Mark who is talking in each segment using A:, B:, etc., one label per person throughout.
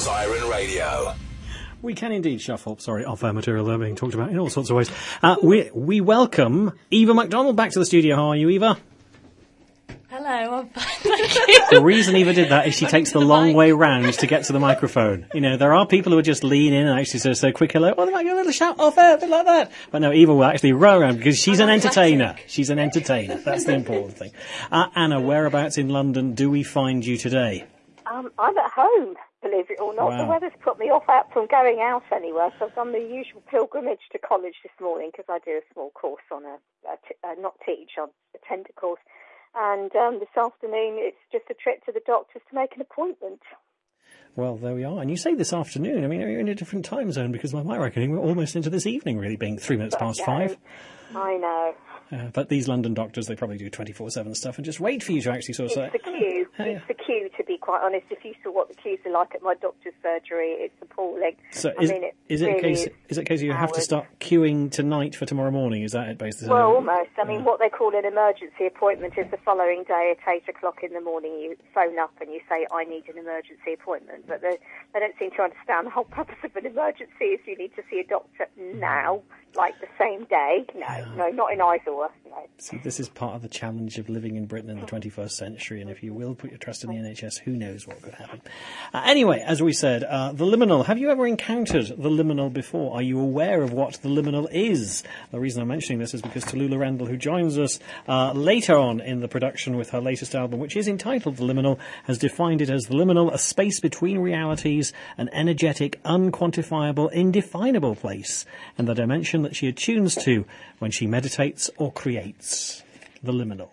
A: Siren Radio.
B: We can indeed shuffle. Sorry, off-air material there being talked about in all sorts of ways. We welcome Eva McDonald back to the studio. How are you, Eva?
C: Hello, I'm fine, thank you.
B: The reason Eva did that is she takes the long way round to get to the microphone. You know, there are people who would just lean in and actually sort of say quick hello. Oh, they might get a little shout off air, a bit like that. But no, Eva will actually row around because she's an entertainer. She's an entertainer. That's the important thing. Anna, whereabouts in London do we find you today?
D: I'm at home, believe it or not.
B: Wow.
D: The weather's put me off out from going out anywhere, so I've done the usual pilgrimage to college this morning because I do a small course on not teach, I attend a course. And this afternoon, it's just a trip to the doctor's to make an appointment.
B: Well, there we are. And you say this afternoon. I mean, you're in a different time zone because by my reckoning, we're almost into this evening, really, being 3 minutes past 5.
D: I know.
B: But these London doctors, they probably do 24/7 stuff and just wait for you to actually sort of say...
D: It's the queue. It's the queue, to be quite honest. If you saw what the queues are like at my doctor's surgery, it's appalling.
B: So is it a case you have to start queuing tonight for tomorrow morning? Is that it, basically?
D: Well, almost. I mean, what they call an emergency appointment is the following day at 8 o'clock in the morning. You phone up and you say, I need an emergency appointment. But they don't seem to understand the whole purpose of an emergency is you need to see a doctor now, like the same day. No, not in either. No.
B: See, this is part of the challenge of living in Britain in the 21st century, and if you will put your trust in the NHS, who knows what could happen. Anyway, as we said, the liminal. Have you ever encountered the liminal before? Are you aware of what the liminal is? The reason I'm mentioning this is because Tallulah Randall, who joins us later on in the production with her latest album, which is entitled The Liminal, has defined it as the liminal, a space between realities, an energetic, unquantifiable, indefinable place, and the dimension that she attunes to when she meditates or creates. The liminal.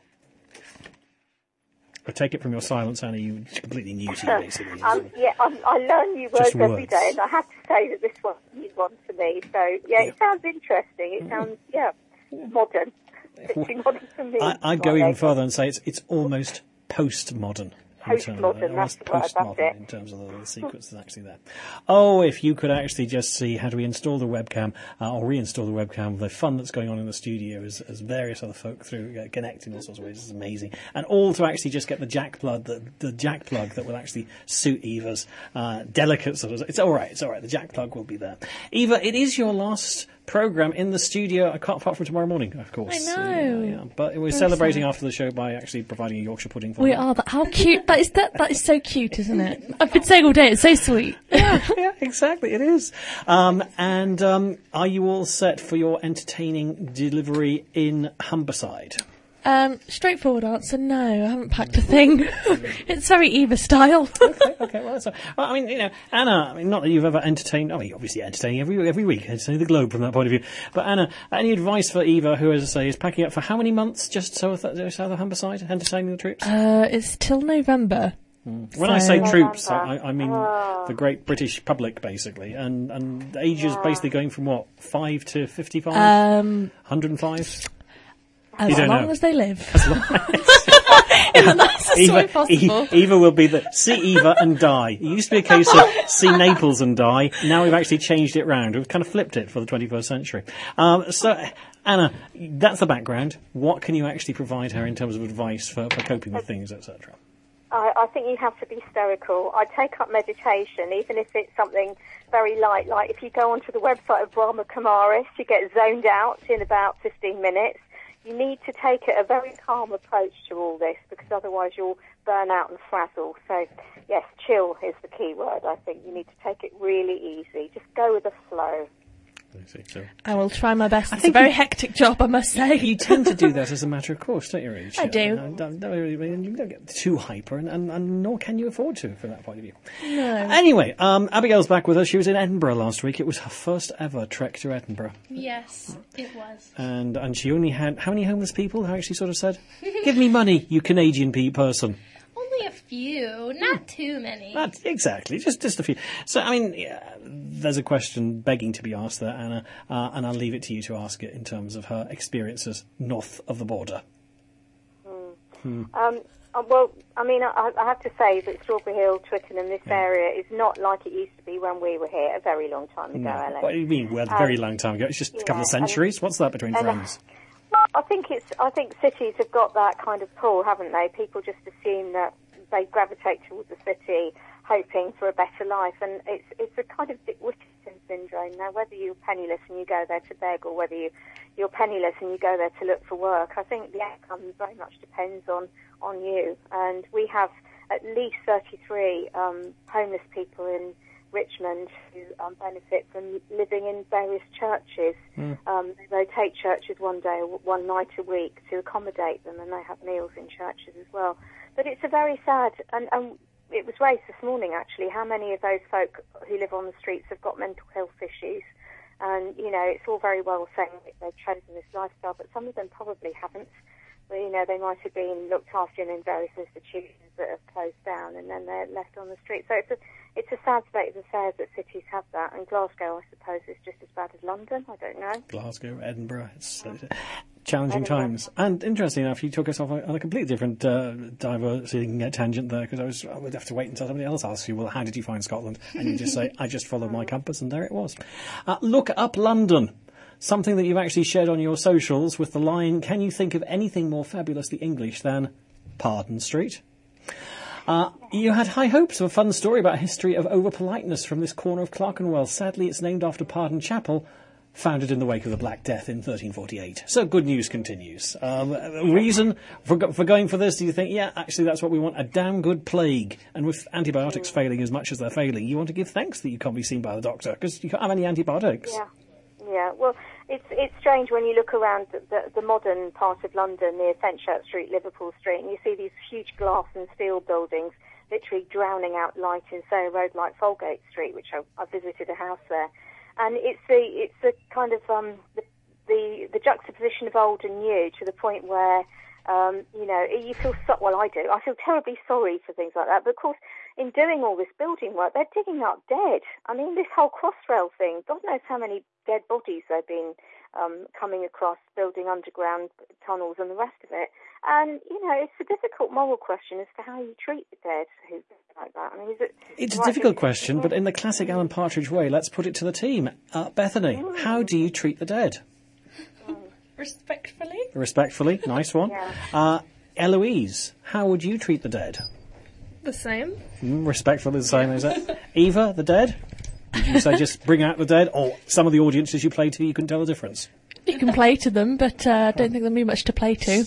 B: I take it from your silence, Anna, you completely new to you, basically.
D: I learn new words every day, and I have to say that this one's a new one for me. So, it sounds interesting. It sounds, modern. It's modern for me.
B: I'd go even further and say it's almost postmodern.
D: Postmodern, that's the word, that's it.
B: In terms of the sequence that's actually there. Oh, if you could actually just see how do we install the webcam or reinstall the webcam, the fun that's going on in the studio as various other folk through connect in all sorts of ways is amazing. And all to actually just get the jack plug, the jack plug that will actually suit Eva's delicate sort of... It's all right. The jack plug will be there. Eva, it is your last programme in the studio, apart from tomorrow morning, of course.
C: I know.
B: Yeah. But we're celebrating after the show by actually providing a Yorkshire pudding for you.
C: We are. How cute. That is so cute, isn't it? I've been saying all day, it's so sweet.
B: Yeah, exactly, it is. And are you all set for your entertaining delivery in Humberside?
C: Straightforward answer, no. I haven't packed a thing. It's very Eva style.
B: Okay. Well, I mean, Anna. I mean, not that you've ever entertained. I mean, obviously entertaining every week, entertaining the globe from that point of view. But Anna, any advice for Eva, who, as I say, is packing up for how many months just south of Humberside, entertaining the troops?
C: It's till November.
B: When I say troops, I mean the great British public, basically, and ages basically going from what, 5 to 55, 105.
C: As long as they live.
B: In the nicest way possible. Eva will be see Eva and die. It used to be a case of see Naples and die. Now we've actually changed it round. We've kind of flipped it for the 21st century. So, Anna, that's the background. What can you actually provide her in terms of advice for coping with things, etc.?
D: I think you have to be stoical. I take up meditation, even if it's something very light. Like if you go onto the website of Brahma Kumaris, you get zoned out in about 15 minutes. You need to take a very calm approach to all this because otherwise you'll burn out and frazzle. So, yes, chill is the key word, I think. You need to take it really easy. Just go with the flow.
C: I will try my best. It's a very hectic job, I must say.
B: You tend to do that as a matter of course, don't you, Rach?
C: I do.
B: You don't get too hyper, and nor can you afford to, from that point of view.
C: No.
B: Anyway, Abigail's back with us. She was in Edinburgh last week. It was her first ever trek to Edinburgh.
E: Yes, it was.
B: And she only had, how many homeless people? How she sort of said, give me money, you Canadian person.
E: Only a few, not too many.
B: Exactly, just a few. So, I mean, there's a question begging to be asked there, Anna, and I'll leave it to you to ask it in terms of her experiences north of the border.
D: Well, I mean, I have to say that Strawberry Hill, Twickenham, this area is not like it used to be when we were here a very long time ago, Ellen.
B: What do you mean, a very long time ago? It's just a couple of centuries? What's that between friends?
D: Well, I think cities have got that kind of pull, haven't they? People just assume that they gravitate towards the city. hoping for a better life. And it's a kind of Dick Whittington syndrome. Now, whether you're penniless and you go there to beg, or whether you're penniless and you go there to look for work, I think the outcome very much depends on you. And we have at least 33 homeless people in Richmond who benefit from living in various churches. They rotate churches one night a week to accommodate them, and they have meals in churches as well. But it's a very sad, and it was raised this morning actually, how many of those folk who live on the streets have got mental health issues. And, it's all very well saying that they've chosen this lifestyle, but some of them probably haven't. Well, they might have been looked after in various institutions that have closed down, and then they're left on the street. So it's a sad state of affairs that cities have that, and Glasgow, I suppose, is just as bad as London. I don't know.
B: Glasgow, Edinburgh, it's challenging times. And interesting enough, you took us off on a completely different diverting tangent there, because I would have to wait until somebody else asks you, well, how did you find Scotland? And you just say, I just followed my compass, and there it was. Look up London. Something that you've actually shared on your socials with the line, can you think of anything more fabulously English than Pardon Street? You had high hopes of a fun story about a history of over-politeness from this corner of Clerkenwell. Sadly, it's named after Pardon Chapel, founded in the wake of the Black Death in 1348. So good news continues. Reason for going for this, do you think, yeah, actually that's what we want, a damn good plague. And with antibiotics failing as much as they're failing, you want to give thanks that you can't be seen by the doctor, because you can't have any antibiotics.
D: Yeah, well, it's strange when you look around the modern part of London, near Fenchurch Street, Liverpool Street, and you see these huge glass and steel buildings literally drowning out light in, say, a road like Folgate Street, which I visited a house there. And it's the kind of the juxtaposition of old and new, to the point where you feel I do. I feel terribly sorry for things like that. But of course, in doing all this building work, they're digging up dead. I mean, this whole Crossrail thing, God knows how many dead bodies they've been coming across, building underground tunnels and the rest of it. And, it's a difficult moral question as to how you treat the dead who like that. I mean,
B: it's a difficult question, but in the classic Alan Partridge way, let's put it to the team. Bethany, how do you treat the dead?
C: Respectfully.
B: Respectfully, nice one.
D: Yeah.
B: Eloise, how would you treat the dead?
C: The same.
B: Respectfully the same, is it? Eva, the dead? You say just bring out the dead, or some of the audiences you play to, you can tell the difference?
C: You can play to them, but I don't think there'll be much to play to.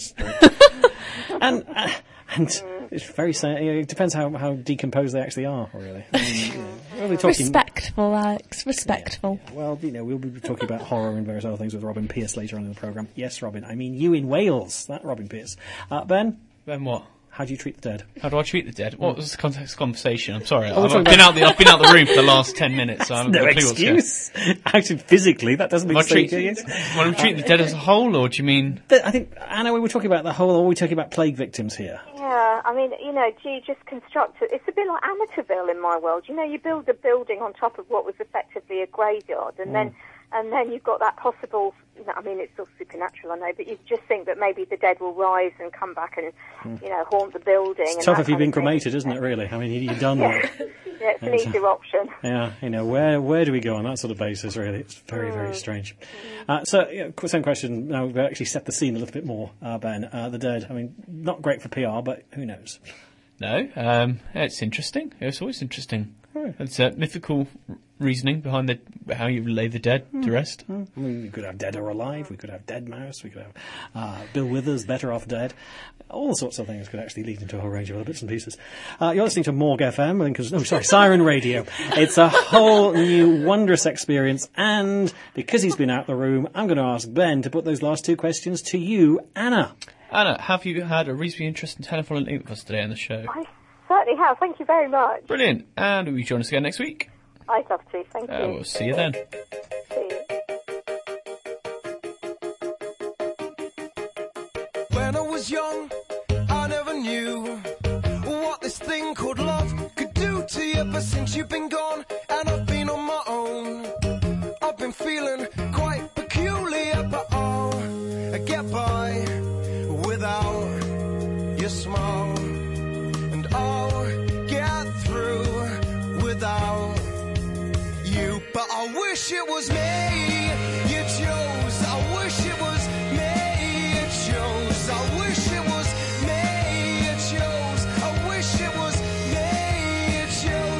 B: And it's very sad. It depends how decomposed they actually are, really. I mean, we'll be talking...
C: Respectful, Alex. Respectful.
B: Yeah. Well, we'll be talking about horror and various other things with Robin Pierce later on in the programme. Yes, Robin. I mean, you in Wales. That Robin Pierce. Ben?
A: Ben what?
B: How do you treat the dead?
A: How do I treat the dead? What was the context of conversation? I'm sorry. I've been out the room for the last 10 minutes. So I haven't
B: no
A: got a clue
B: excuse. Actually, physically, that doesn't make sense.
A: When we treat the dead as a whole, or do you mean...
B: I think, Anna, we were talking about the whole, or are we talking about plague victims here?
D: Yeah, I mean, just construct it. It's a bit like Amityville in my world. You build a building on top of what was effectively a graveyard, and then you've got that possible... I mean, it's all supernatural, I know, but you just think that maybe the dead will rise and come back and, haunt the building.
B: It's tough if you've been cremated, isn't it, really? I mean, you've done that.
D: Yeah, it's an easier option.
B: Yeah, where do we go on that sort of basis, really? It's very, very strange. Same question. Now, we've actually set the scene a little bit more, Ben. The dead, I mean, not great for PR, but who knows?
A: No, it's interesting. It's always interesting.
B: Right.
A: It's mythical reasoning behind how you lay the dead to rest.
B: I mean, we could have Dead or Alive, we could have Dead Mouse, we could have Bill Withers, Better Off Dead. All sorts of things could actually lead into a whole range of other bits and pieces. You're listening to Morg FM, Siren Radio. It's a whole new wondrous experience, and because he's been out the room, I'm going to ask Ben to put those last two questions to you, Anna.
A: Anna, have you had a reasonably interesting telephone link with us today on the show?
D: I certainly have. Thank you very much.
A: Brilliant. And will you join us again next week?
D: I'd love to. Thank you.
A: We'll see you then.
D: See you.
F: When I was young, I never knew what this thing called love could do to you. But since you've been gone and I've been on my own, I've been feeling quite peculiar. But I get by without your smile, and I'll get through without you. But I wish it was me you chose. I wish it was me you chose. I wish it was me you chose. I wish it was me you chose.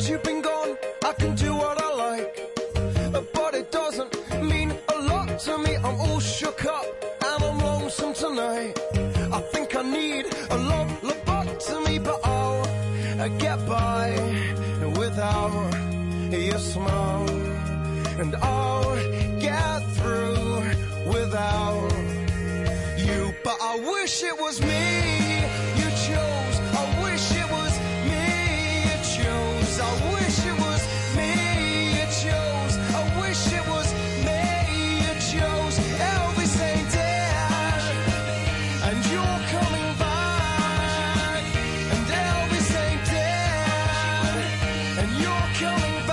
F: you've been gone, I can do what I like. But it doesn't mean a lot to me. I'm all shook up and I'm lonesome tonight. I think I need a love lobotomy, but I'll get by without your smile, and I'll get through without you. But I wish it was me you chose. I wish it was me you chose. I wish it was me you chose. I wish it was me you chose. Elvis ain't dead, and you're coming back. And Elvis ain't dead, and you're coming back.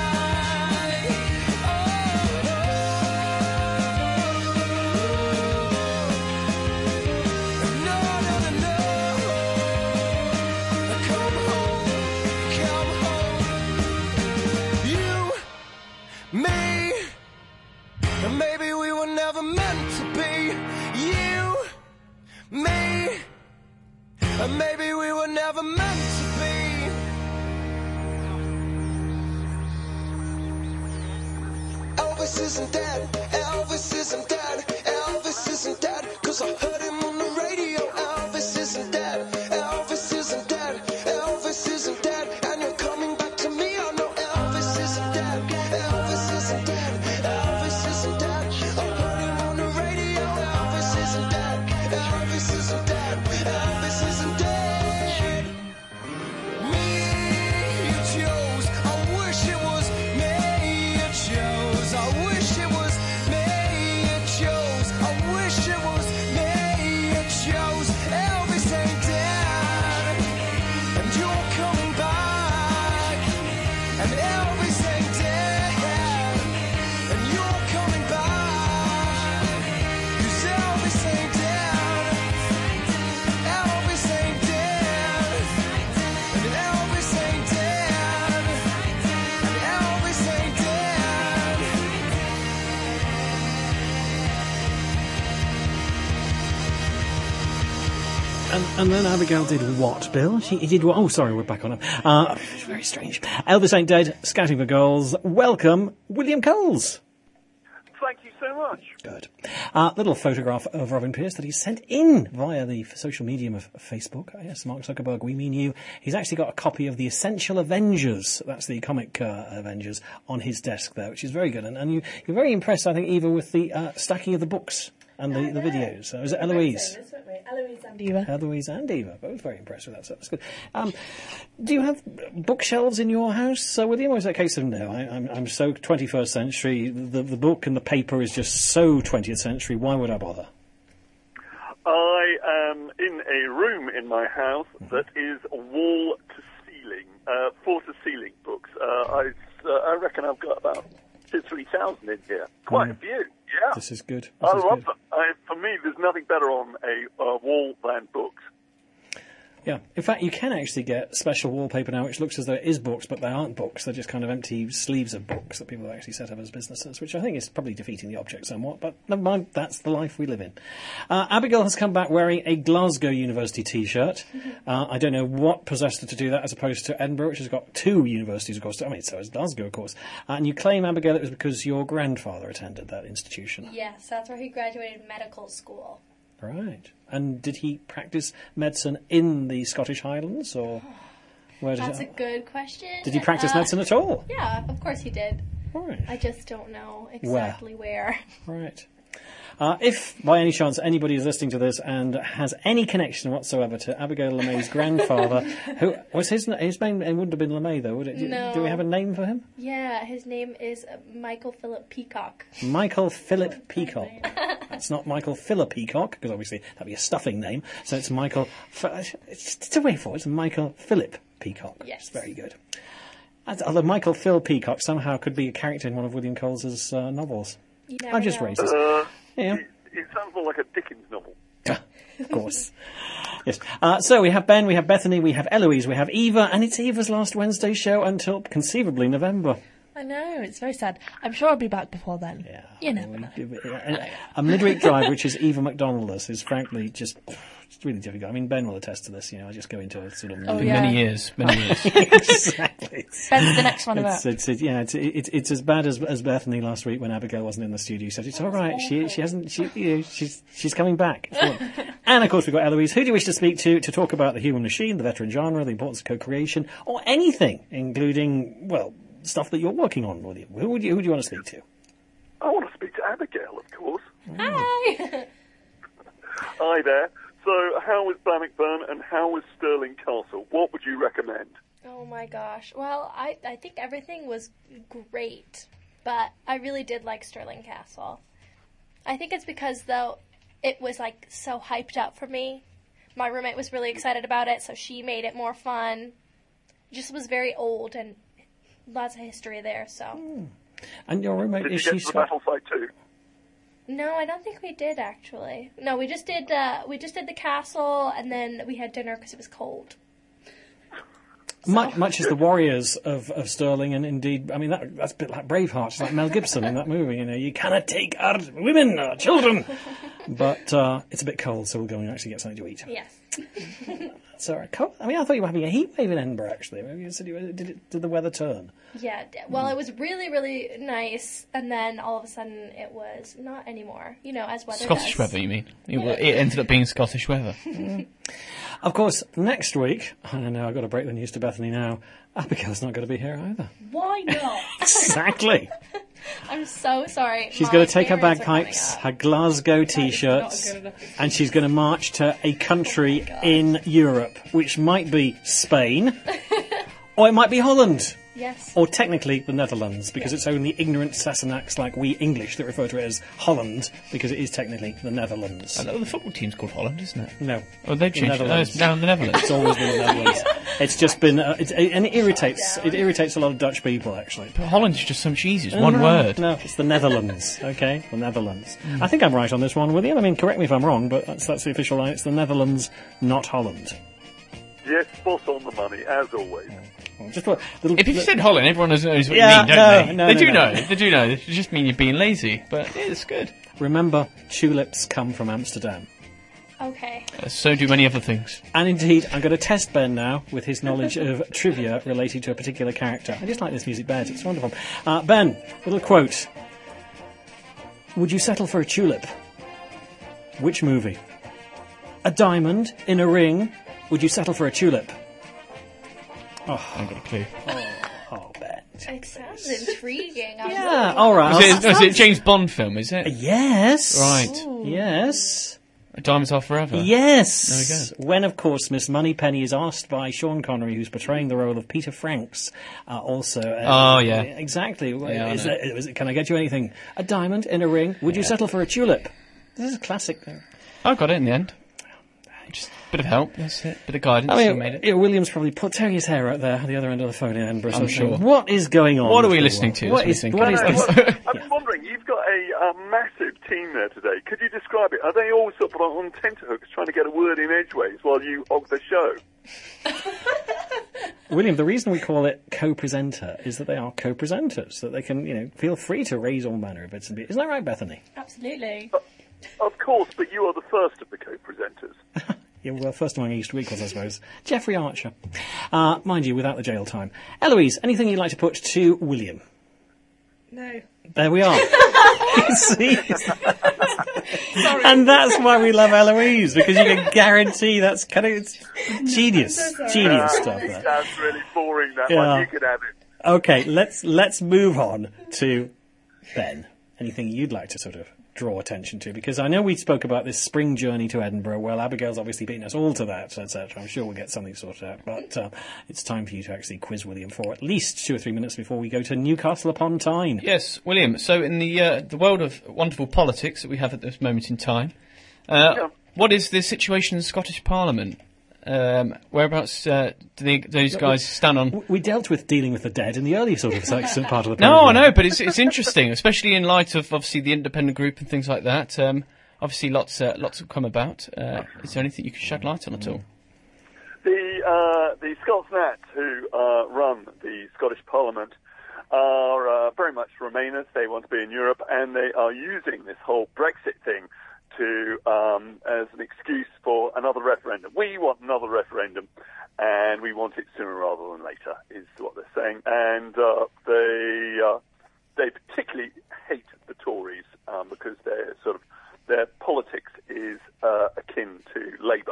F: Me, and maybe we were never meant to be. You, me, and maybe we were never meant to be. Elvis isn't dead, Elvis isn't dead, Elvis isn't dead, 'cause I heard him on the radio. Elvis isn't dead, Elvis isn't dead, Elvis isn't dead, and you're coming back to me. I know Elvis isn't dead, Elvis isn't dead, Elvis isn't dead. I heard him on the radio. Elvis isn't dead, Elvis isn't dead, Elvis isn't dead. Me you chose. I wish it was me you chose. I wish it was me you chose. I wish it was me you chose. Elvis ain't dead, and you're coming back. And Elvis ain't dead, and you're coming back. 'Cause Elvis ain't dead, Elvis ain't dead, and Elvis ain't dead, and Elvis ain't dead.
B: And then Abigail did what, Bill? He did what? Oh, sorry, we're back on him. Very strange. Elvis Ain't Dead, Scouting for Goals. Welcome, William Coles.
G: Thank you so much.
B: Good. Little photograph of Robin Pierce that he sent in via the social medium of Facebook. Yes, Mark Zuckerberg, we mean you. He's actually got a copy of The Essential Avengers, that's the comic Avengers, on his desk there, which is very good. And you're very impressed, I think, Eva, with the stacking of the books and the videos. Is it Eloise?
C: Eloise and Eva.
B: Eloise and Eva, both very impressed with that, so that's good. Do you have bookshelves in your house, William, or is that a case of no? I'm so 21st century, the book and the paper is just so 20th century, why would I bother?
G: I am in a room in my house that is wall-to-ceiling, floor-to-ceiling books. I reckon I've got about 3,000 in here. Quite a few, yeah.
B: This is good.
G: I love them. For me, there's nothing better on a wall than books.
B: Yeah. In fact, you can actually get special wallpaper now which looks as though it is books, but they aren't books. They're just kind of empty sleeves of books that people have actually set up as businesses, which I think is probably defeating the object somewhat, but never mind, that's the life we live in. Abigail has come back wearing a Glasgow University T-shirt. I don't know what possessed her to do that as opposed to Edinburgh, which has got two universities, of course. I mean, so has Glasgow, of course. And you claim, Abigail, it was because your grandfather attended that institution.
E: Yes, that's where he graduated medical school.
B: Right. And did he practice medicine in the Scottish Highlands, or where did
E: That's a good question.
B: Did he practice medicine at all?
E: Yeah, of course he did.
B: Right.
E: I just don't know exactly where.
B: Right. If, by any chance, anybody is listening to this and has any connection whatsoever to Abigail LeMay's grandfather, who was his name? It wouldn't have been LeMay, though, would it?
E: No.
B: Do we have a name for him?
E: Yeah, his name is Michael Philip Peacock.
B: Michael Philip Peacock. It's not Michael Philip Peacock, because obviously that'd be a stuffing name. So it's Michael... It's a way forward. It's Michael Philip Peacock.
E: Yes.
B: It's very good. Although Michael Phil Peacock somehow could be a character in one of William Coles's novels. I'm just racist. Yeah.
G: It sounds more like a Dickens novel.
B: Of course. Yes. So we have Ben, we have Bethany, we have Eloise, we have Eva, and it's Eva's last Wednesday show until conceivably November.
C: I know, it's very sad. I'm sure I'll be back before then.
B: Yeah.
C: You never know.
B: A midweek drive, which is Eva McDonald's, is frankly just It's really difficult. I mean, Ben will attest to this. I just go into a sort of
A: Many years.
B: exactly.
C: Ben's the next one about.
B: It's as bad as Bethany last week when Abigail wasn't in the studio. Said it's all right. She's coming back. And of course we've got Eloise. Who do you wish to speak to talk about the human machine, the veteran genre, the importance of co-creation, or anything, including stuff that you're working on, William? Who do you want to speak to?
G: I want to speak to Abigail, of course.
E: Hi.
G: Hi there. So, how was Bannockburn and how was Stirling Castle? What would you recommend?
E: Oh my gosh. Well, I think everything was great, but I really did like Stirling Castle. I think it's because, though, it was so hyped up for me. My roommate was really excited about it, so she made it more fun. It just was very old and lots of history there, so.
B: And your roommate,
G: Did
B: is
G: you
B: she
G: get to the battle site too?
E: No, I don't think we did actually. No, we just did the castle, and then we had dinner because it was cold.
B: Much as the warriors of Stirling, and indeed, I mean, that's a bit like Braveheart. It's like Mel Gibson in that movie, you cannot take our women or children. But it's a bit cold, so we'll go and actually get something to eat.
E: Yes.
B: It's all right. Cold. I mean, I thought you were having a heat wave in Edinburgh, actually. You said did the weather turn?
E: Yeah, well, it was really, really nice, and then all of a sudden it was not anymore, as weather
A: Scottish
E: does.
A: weather, you mean? It ended up being Scottish weather.
B: Of course, next week, I know I've got to break the news to Bethany now, Abigail's not going to be here either.
E: Why not?
B: Exactly.
E: I'm so sorry.
B: She's going to take her bagpipes, her Glasgow T-shirts, and she's going to march to a country in Europe, which might be Spain, or it might be Holland.
E: Yes.
B: Or technically the Netherlands, because it's only ignorant Sassenachs like we English that refer to it as Holland, because it is technically the Netherlands.
A: I know the football team's called Holland, isn't it?
B: No.
A: Oh, they've changed it. Oh, it's now in the Netherlands.
B: It's always been the Netherlands. It's just been, and it irritates a lot of Dutch people, actually.
A: But Holland is just so much easier. It's one word.
B: No, it's the Netherlands, okay? The Netherlands. I think I'm right on this one, William. I mean, correct me if I'm wrong, but that's the official line. It's the Netherlands, not Holland.
G: Yes, spot on the money, as always.
B: Just a little,
A: If you said Holland, everyone knows what you mean, don't they?
B: No,
A: they do know. They do know. It just mean you're being lazy, but it's good.
B: Remember, tulips come from Amsterdam.
E: Okay.
B: So
A: do many other things.
B: And indeed, I'm going to test Ben now with his knowledge of trivia related to a particular character. I just like this music bed. It's wonderful. Ben, little quote. Would you settle for a tulip? Which movie? A diamond in a ring. Would you settle for a tulip?
A: Oh, I haven't got a clue.
B: Oh, Ben.
E: It sounds intriguing.
B: Yeah, all right.
A: Is it a James Bond film, is it?
B: Yes.
A: Right.
E: Ooh.
B: Yes.
A: Diamonds Are Forever.
B: Yes.
A: There we go.
B: When, of course, Miss Moneypenny is asked by Sean Connery, who's portraying the role of Peter Franks, also.
A: Oh, yeah.
B: Exactly.
A: Yeah,
B: Can I get you anything? A diamond in a ring. Would you settle for a tulip? This is a classic, though.
A: I got it in the end. Just a bit of help, that's it. Bit of guidance,
B: I mean,
A: made it.
B: William's probably tearing his hair out there at the other end of the phone in Edinburgh.
A: I'm sure.
B: What is going on?
A: What are we listening to?
B: What is
G: I'm wondering, you've got a massive team there today. Could you describe it? Are they all sort of on tenterhooks trying to get a word in edgeways while you hog the show?
B: William, the reason we call it co-presenter is that they are co-presenters, that they can, feel free to raise all manner of bits and bits. Isn't that right, Bethany?
E: Absolutely.
G: Of course, but you are the first of the co-presenters.
B: Yeah, well, first among Easter equals, I suppose. Jeffrey Archer. Mind you, without the jail time. Eloise, anything you'd like to put to William?
C: No.
B: There we are. See? And that's why we love Eloise, because you can guarantee that's it's genius. Genius stuff there.
G: That's really boring, that
B: Yeah.
G: one. You could have it.
B: Okay, let's move on to Ben. Anything you'd like to sort of draw attention to? Because I know we spoke about this spring journey to Edinburgh. Well, Abigail's obviously beaten us all to that, etc. I'm sure we'll get something sorted out. But it's time for you to actually quiz William for at least 2 or 3 minutes before we go to Newcastle upon Tyne.
A: Yes, William. So in the world of wonderful politics that we have at this moment in time, what is the situation in the Scottish Parliament? Whereabouts do those guys stand on?
B: We dealt with dealing with the dead in the early sort of section part of the
A: No,
B: programme.
A: I know, but it's interesting, especially in light of obviously the independent group and things like that. Obviously, lots have come about. Is there anything you can shed light on at all?
G: The Scots Nat who run the Scottish Parliament are very much Remainers. They want to be in Europe, and they are using this whole Brexit thing as an excuse for another referendum. We want another referendum, and we want it sooner rather than later, is what they're saying. And they particularly hate the Tories because their politics is akin to Labour.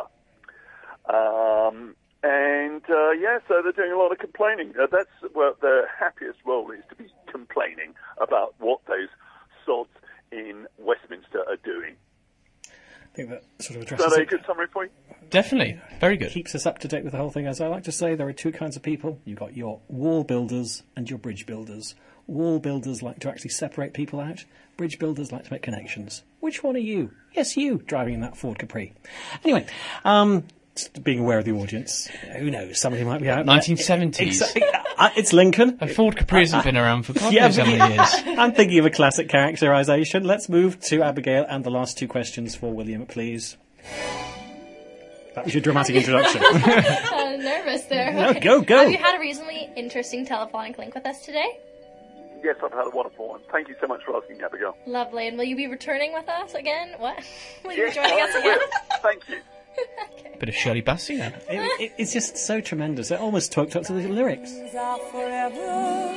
G: So they're doing a lot of complaining. That's what their happiest role is, to be complaining about what those sods in Westminster are doing.
B: I think that sort of
G: Is
B: addresses
G: that a
B: it.
G: good summary for you?
A: Definitely. Very good.
B: Keeps us up to date with the whole thing. As I like to say, there are two kinds of people. You've got your wall builders and your bridge builders. Wall builders like to actually separate people out. Bridge builders like to make connections. Which one are you? Yes, you, driving in that Ford Capri. Anyway, just being aware of the audience. Who knows? Somebody might be out
A: 1970s.
B: Exactly. It's Lincoln.
A: And Ford Capri hasn't been around for God knows how many years.
B: I'm thinking of a classic characterisation. Let's move to Abigail and the last two questions for William, please. That was your dramatic introduction.
E: I'm nervous there.
B: No,
E: Okay.
B: go.
E: Have you had a reasonably interesting telephonic link with us today?
G: Yes, I've had a wonderful one. Thank you so much for asking, Abigail.
E: Lovely. And will you be returning with us again? What? Will you
G: Yes,
E: be joining us
G: I
E: again?
G: will. Thank you.
A: Bit of Shirley Bassey now.
B: It's just so tremendous. It almost talked up to the lyrics.
H: Are forever.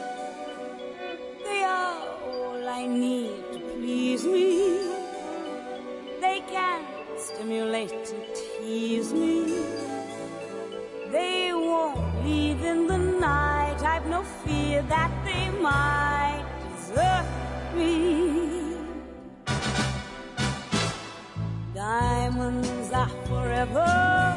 H: They are all I need to please me. They can stimulate and tease me. They won't leave in the night. I've no fear that they might desert me. Diamonds are forever.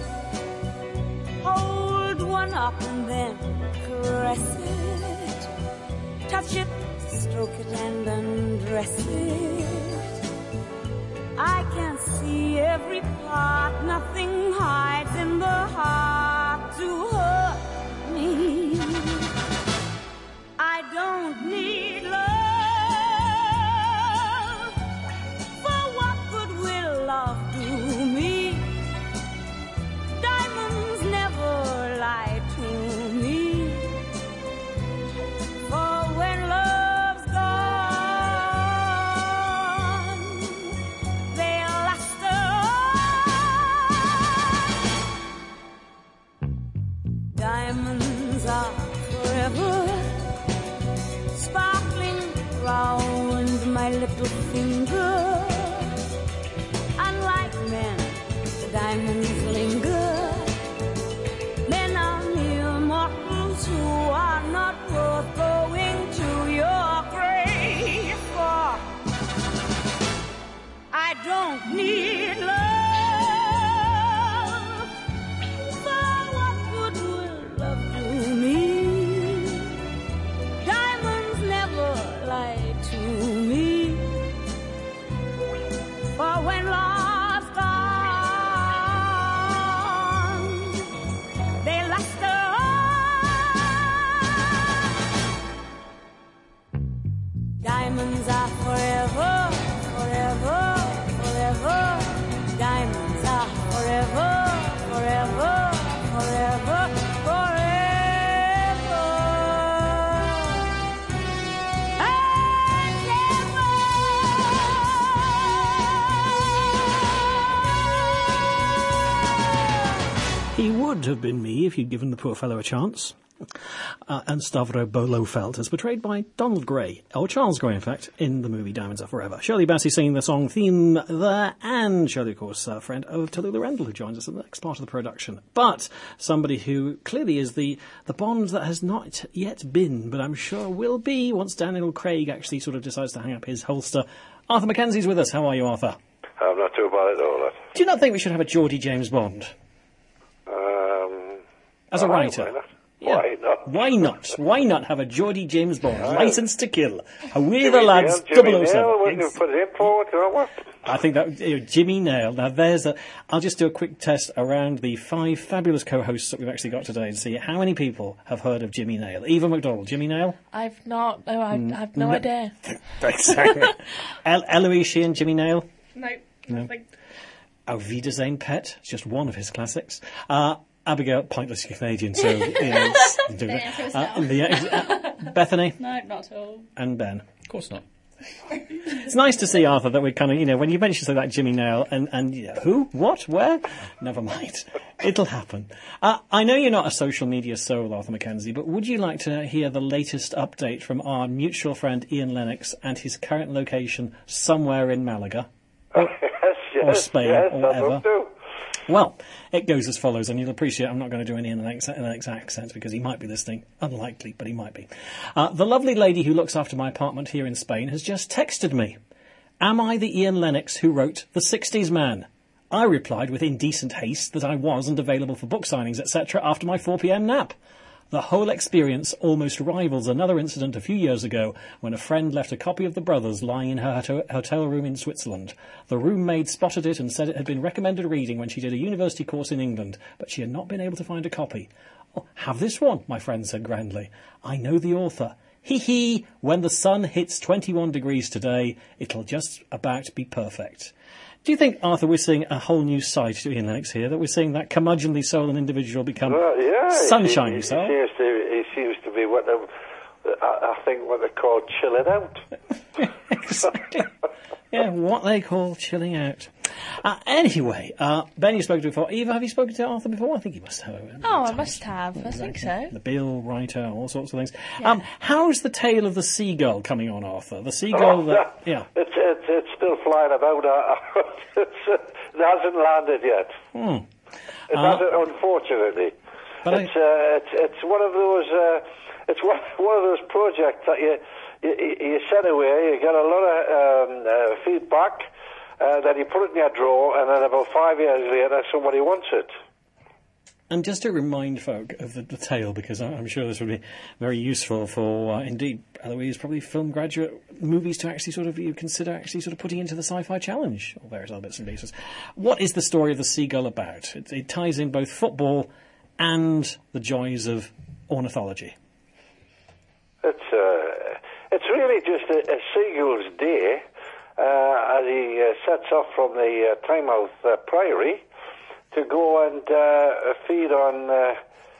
H: Hold one up and then caress it. Touch it, stroke it and undress it. I can see every part. Nothing hides in the heart to hurt me. I don't need love. For what good will love do me? Diamonds never lie to me. For when love's gone, they'll last on. Diamonds are forever. Sparkling round my little finger. Unlike men, the diamonds linger. Men are mere mortals who are not worth going to your grave for. I don't need love. For what good will love do me? Diamonds never lie to me. For when love's gone, they last on. Diamonds are forever, forever, forever. Diamonds are forever, forever, forever, forever.
B: He would have been me if you'd given the poor fellow a chance. And Stavro Bolofeld is portrayed by Donald Gray, or Charles Gray, in fact, in the movie Diamonds Are Forever. Shirley Bassey singing the song theme there, and Shirley, of course, a friend of Tallulah Rendell, who joins us in the next part of the production. But somebody who clearly is the bond that has not yet been, but I'm sure will be once Daniel Craig actually sort of decides to hang up his holster. Arthur Mackenzie's with us. How are you, Arthur?
I: I'm not too bad at all.
B: Do you not think we should have a Geordie James Bond? As a writer?
I: Why not?
B: Yeah.
I: Why not?
B: Why not? Why not have a Geordie James Bond, Licence to Kill? Away the
I: Jimmy
B: lads,
I: Nail, Jimmy
B: 007.
I: Nail, wouldn't you put him forward or what?
B: I think that Jimmy Nail. Now there's a. I'll just do a quick test around the 5 fabulous co-hosts that we've actually got today and see how many people have heard of Jimmy Nail. Eva McDonald, Jimmy Nail.
C: I've not. No, I have no idea.
B: Exactly. Eloise Sheehan, Jimmy Nail.
C: No, nothing.
B: Auf Wiedersehen, Pet. It's just one of his classics. Abigail, pointless Canadian, so
E: The answer is no.
B: Bethany
C: No, not at all.
B: and Ben.
A: Of course not.
B: It's nice to see, Arthur, that we kind of, when you mention something like Jimmy Nail and who, what, where, never mind. It'll happen. I know you're not a social media soul, Arthur Mackenzie, but would you like to hear the latest update from our mutual friend Ian Lennox and his current location somewhere in Malaga? Or Spain, or whatever. Well, it goes as follows, and you'll appreciate I'm not going to do any Lennox accents because he might be listening. Unlikely, but he might be. The lovely lady who looks after my apartment here in Spain has just texted me. Am I the Ian Lennox who wrote The 60s Man? I replied with indecent haste that I wasn't available for book signings, etc. after my 4 p.m. nap. The whole experience almost rivals another incident a few years ago when a friend left a copy of The Brothers lying in her hotel room in Switzerland. The roommate spotted it and said it had been recommended reading when she did a university course in England, but she had not been able to find a copy. Oh, have this one, my friend said grandly. I know the author. Hee, when the sun hits 21 degrees today, it'll just about be perfect. Do you think, Arthur, we're seeing a whole new side to Ian Lennox here, that we're seeing that curmudgeonly soul and individual become sunshiny soul?
I: He seems to be what they call chilling out.
B: Exactly. Yeah, what they call chilling out. Anyway, Ben, you spoke to before. Eva, have you spoken to Arthur before? I think you must have.
C: Oh, I must have. I think so.
B: The Bill writer, all sorts of things.
C: Yeah.
B: How's the tale of the seagull coming on, Arthur? The seagull
I: It's still flying about. It hasn't landed yet. It hasn't, unfortunately.
B: But
I: it's one of those. It's one of those projects that you send away. You get a lot of feedback. Then you put it in your drawer, and then about 5 years later, somebody wants it.
B: And just to remind folk of the tale, because I'm sure this would be very useful for, indeed, Eloise, probably film graduate movies to actually sort of consider putting into the Sci-Fi Challenge, or various other bits and pieces. What is the story of the seagull about? It ties in both football and the joys of ornithology.
I: It's really just a seagull's day as he sets off from the Tynemouth Priory to go and feed on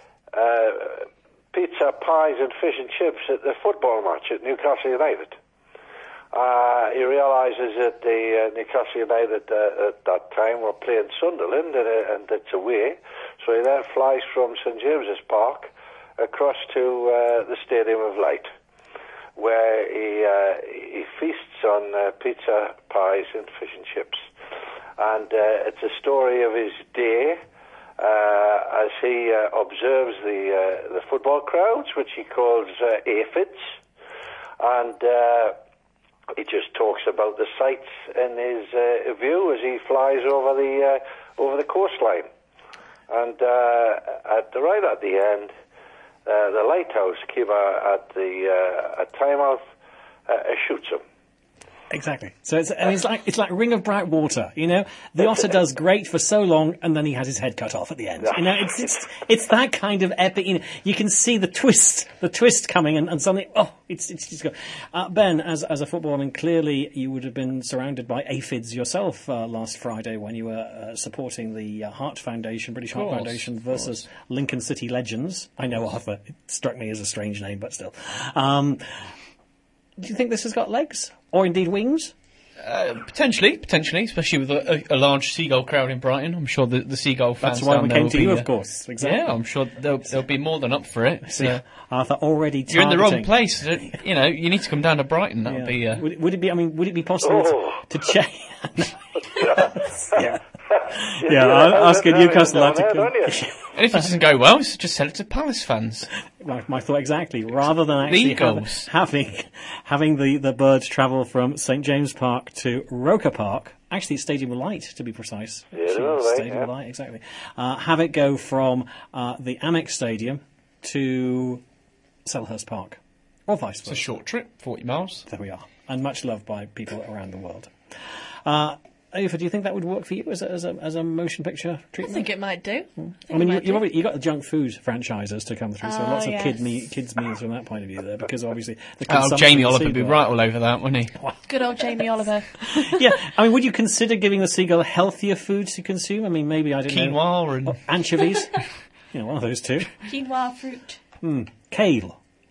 I: pizza, pies and fish and chips at the football match at Newcastle United. He realises that the Newcastle United at that time were playing Sunderland and it's away, so he then flies from St James's Park across to the Stadium of Light, where he feasts on pizza, pies and fish and chips. And it's a story of his day as he observes the football crowds, which he calls aphids, and he just talks about the sights in his view as he flies over the coastline. And right at the end, the lighthouse keeper at Tynemouth shoots him.
B: Exactly. So it's like Ring of Bright Water. The otter does great for so long, and then he has his head cut off at the end. It's that kind of epic. You can see the twist coming, and suddenly, it's just go. Ben, as a footballer, clearly you would have been surrounded by aphids yourself last Friday when you were supporting the Heart Foundation, British Heart Foundation versus Lincoln City Legends. I know, Arthur. It struck me as a strange name, but still. Do you think this has got legs? Or indeed wings?
A: Potentially, especially with a large seagull crowd in Brighton. I'm sure the seagull fans.
B: That's why
A: down
B: we
A: there
B: came to you, of course. Exactly.
A: Yeah, I'm sure they'll be more than up for it.
B: So, Arthur, already targeting.
A: You're in the wrong place. You need to come down to Brighton. That would be.
B: Would it be? I mean, would it be possible to check? Yeah, I'll ask a Newcastle lad to come.
A: And if it doesn't go well, just sell it to Palace fans.
B: My thought exactly. Rather than actually having the birds travel from St James Park to Roker Park, actually it's Stadium of Light to be precise. Stadium of Light, exactly. Have it go from the Amex Stadium to Selhurst Park, or vice versa.
A: It's a short trip, 40 miles.
B: There we are, and much loved by people around the world. Eva, do you think that would work for you as a motion picture treatment?
C: I think it might do.
B: I mean, you got the junk food franchises to come through, so lots of kids meals from that point of view there, because obviously the
A: Jamie Oliver would be right all over that, wouldn't he?
C: Good old Jamie Oliver.
B: Yeah, I mean, would you consider giving the seagull healthier foods to consume? I mean, maybe I don't know.
A: Quinoa and
B: anchovies. One of those two.
C: Quinoa fruit.
B: Kale.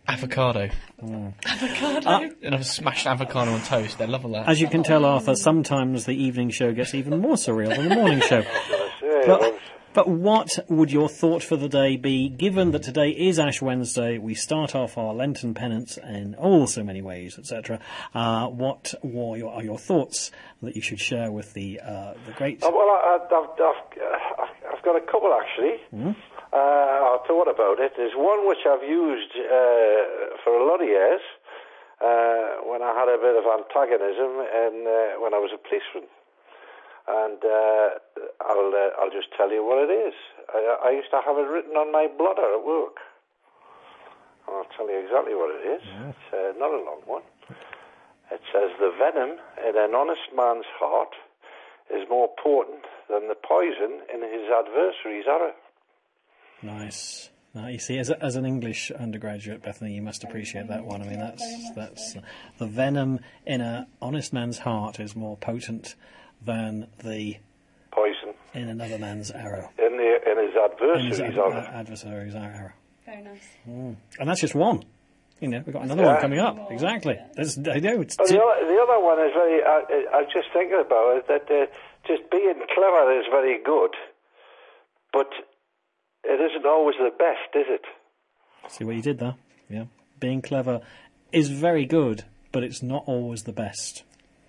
A: Avocado.
C: Avocado.
A: And I've smashed avocado on toast. They love all that.
B: As you can tell, Arthur, sometimes the evening show gets even more surreal than the morning show. But what would your thought for the day be, given that today is Ash Wednesday, we start off our Lenten penance in so many ways, etc. What are your thoughts that you should share with the great...
I: Well, I've got a couple, actually. I thought about it. There's one which I've used for a lot of years when I had a bit of antagonism and when I was a policeman. And I'll just tell you what it is. I used to have it written on my blotter at work. And I'll tell you exactly what it is. It's not a long one. It says, the venom in an honest man's heart is more potent than the poison in his adversary's arrow.
B: Nice. Now, you see, as an English undergraduate, Bethany, you must appreciate that one. I mean, that's the venom in an honest man's heart is more potent than the
I: poison
B: in another man's arrow.
I: In his adversary's
B: arrow.
C: Very nice.
B: And that's just one. You know, we've got another one coming up. Exactly. I know.
I: The other one is very... I'm just thinking about it, that just being clever is very good, but it isn't always the best, is it?
B: See what you did there? Yeah. Being clever is very good, but it's not always the best.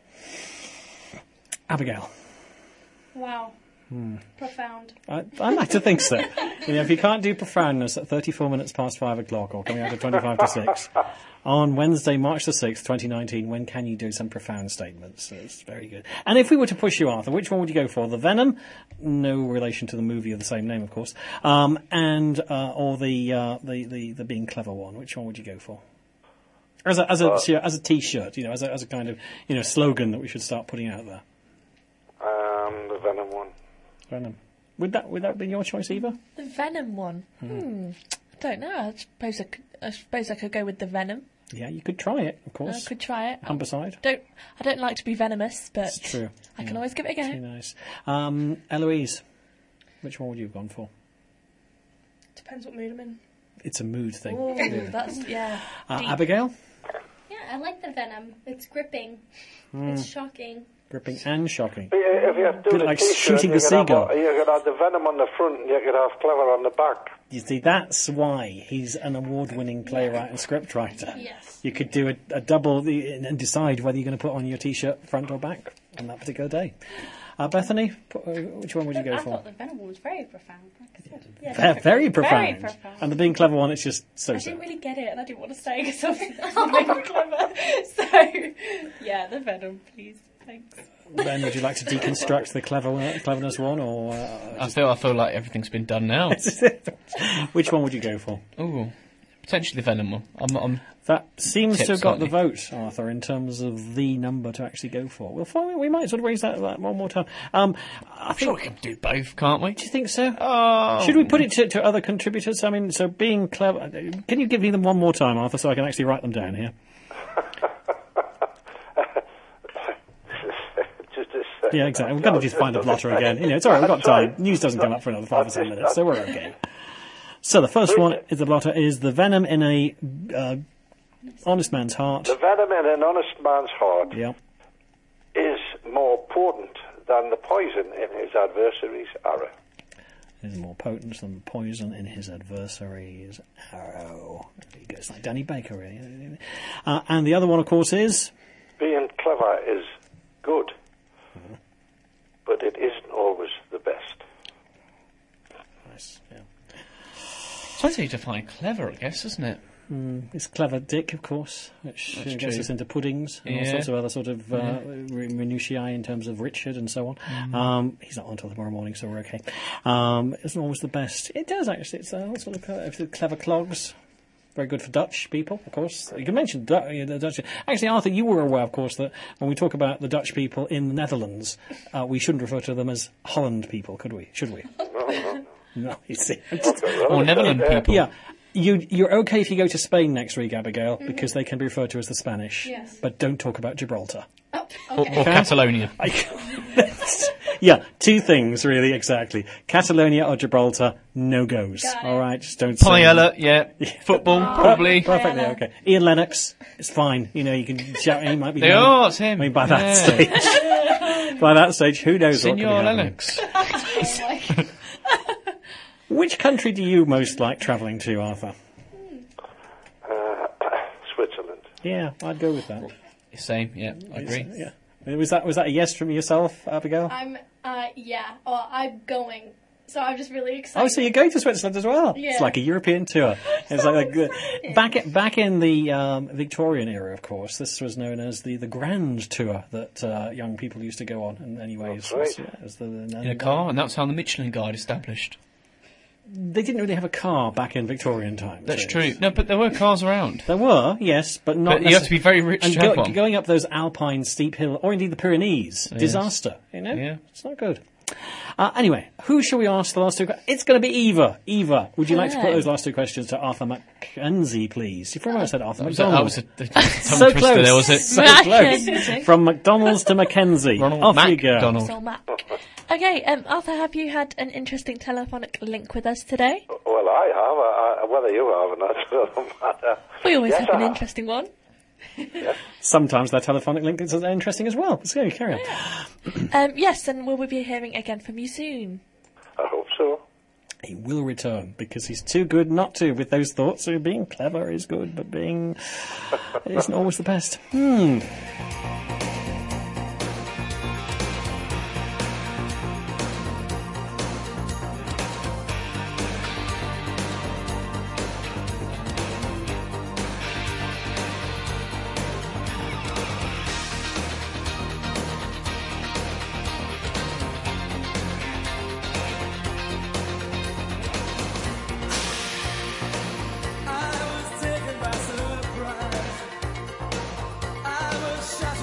B: Abigail.
E: Wow. Profound.
B: I like to think so. You know, if you can't do profoundness at 34 minutes past 5 o'clock or coming out at 25 to 6 on Wednesday, March the 6th, 2019, when can you do some profound statements? It's very good. And if we were to push you, Arthur, which one would you go for? The Venom, no relation to the movie of the same name, of course, or the Being Clever one? Which one would you go for? As a T-shirt, you know, as a kind of, you know, slogan that we should start putting out there.
I: The Venom one.
B: Venom. Would that be your choice, Eva?
C: The Venom one. I don't know. I suppose I could go with the Venom.
B: Yeah, you could try it, of course.
C: I could try it.
B: Humberside.
C: I don't like to be venomous, but
B: it's true.
C: I can always give it a go.
B: Very nice. Eloise, which one would you have gone for?
E: Depends what mood I'm in.
B: It's a mood thing.
E: Ooh, that's
B: Abigail?
E: Yeah, I like the Venom. It's gripping. It's shocking.
B: Gripping and shocking.
I: If you have to do
B: like shooting the seagull.
I: You could have the Venom on the front and you could have Clever on the back.
B: You see, that's why he's an award-winning playwright and scriptwriter.
E: Yes.
B: You could do a double and decide whether you're going to put on your T-shirt front or back on that particular day. Bethany, which one would you go for?
J: I thought the Venom one was very profound. Like I said.
B: Yeah, very profound.
J: Very profound.
B: And the Being Clever one, it's just so.
J: I didn't really get it, and I didn't want to say because I'm being clever. So, yeah, the Venom, please. Thanks.
B: Ben, would you like to deconstruct the cleverness one, or?
A: I feel like everything's been done now.
B: Which one would you go for?
A: Ooh, potentially the Venom one.
B: That seems to have got
A: slightly.
B: the vote, Arthur, in terms of the number to actually go for. We might sort of raise that one more time.
A: I'm sure we can do both, can't we?
B: Do you think so?
A: Oh.
B: Should we put it to other contributors? I mean, so Being Clever. Can you give me them one more time, Arthur, so I can actually write them down here? Yeah, exactly. We've got to just find the blotter again. You know, it's all right. We've got time. News doesn't come up for another 5 or 7 minutes, so we're okay. So the first one is the blotter is the Venom in a honest man's heart.
I: The Venom in an honest man's heart
B: is
I: more potent than the poison in his adversary's arrow.
B: Is more potent than the poison in his adversary's arrow. There you go. It's like Danny Baker, really. And the other one, of course, is
I: Being Clever is good. But it isn't always the best.
B: Nice, yeah.
A: Depends how you define clever, I guess, isn't it?
B: It's Clever Dick, of course, which gets us into puddings and all sorts of other sort of minutiae in terms of Richard and so on. He's not on until tomorrow morning, so we're okay. It isn't always the best. It does, actually. It's also Clever Clogs. Very good for Dutch people, of course. You can mention the Dutch. Actually, Arthur, you were aware, of course, that when we talk about the Dutch people in the Netherlands, we shouldn't refer to them as Holland people, could we? Should we? No, you see.
A: Or Netherland people.
B: Yeah. You're okay if you go to Spain next week, Abigail, because they can be referred to as the Spanish.
E: Yes.
B: But don't talk about Gibraltar.
E: Oh,
A: Or Catalonia.
B: Yeah, two things, really, exactly. Catalonia or Gibraltar, no goes.
E: Got it.
B: All right, just don't say.
A: Paella, yeah. Football, probably.
B: Perfectly okay. Ian Lennox, it's fine. You know, you can shout. He might be.
A: They are, it's him.
B: I mean, by that
A: Yeah.
B: stage, by that stage, who knows what could be
A: Senor
B: happening.
A: Lennox.
B: Which country do you most like travelling to, Arthur?
I: Switzerland.
B: Yeah, I'd go with that.
A: Same, yeah, I agree.
B: Yeah. Was that a yes from yourself, Abigail?
E: I'm going. So I'm just really excited.
B: Oh, so you're going to Switzerland as well?
E: Yeah.
B: It's like a European tour. It's back in the Victorian era, of course. This was known as the Grand Tour that young people used to go on. And anyways,
I: That's right.
A: In a car, and that's how the Michelin Guide established.
B: They didn't really have a car back in Victorian times.
A: That's
B: really.
A: true. No, but there were cars around.
B: There were, yes, but not.
A: But you have to be very rich
B: and
A: to have one.
B: going up those alpine steep hills, or indeed the Pyrenees, disaster. You know,
A: Yeah.
B: it's not good. Anyway, who shall we ask the last two questions? It's going to be Eva. Eva, would you like to put
C: Hello.
B: those last two questions to Arthur Mackenzie, please? You probably said Arthur
A: That
B: McDonald.
A: was a
B: so
A: tongue twister
B: close.
A: there, was it?
B: So
C: Mackenzie.
B: close. From McDonald's to Mackenzie.
A: Ronald
B: Off you go.
A: MacDonald.
C: So Mac. Okay, Arthur, have you had an interesting telephonic link with us today?
I: Well, I have. Whether you have or not, it doesn't matter.
C: We always
I: Yes,
C: have
I: I
C: an
I: have.
C: interesting one.
B: Sometimes that telephonic link is interesting as well. So carry on.
C: Yes, and will we be hearing again from you soon?
I: I hope so.
B: He will return because he's too good not to with those thoughts. So being clever is good, but being isn't always the best.
F: I was taken by surprise. I was shot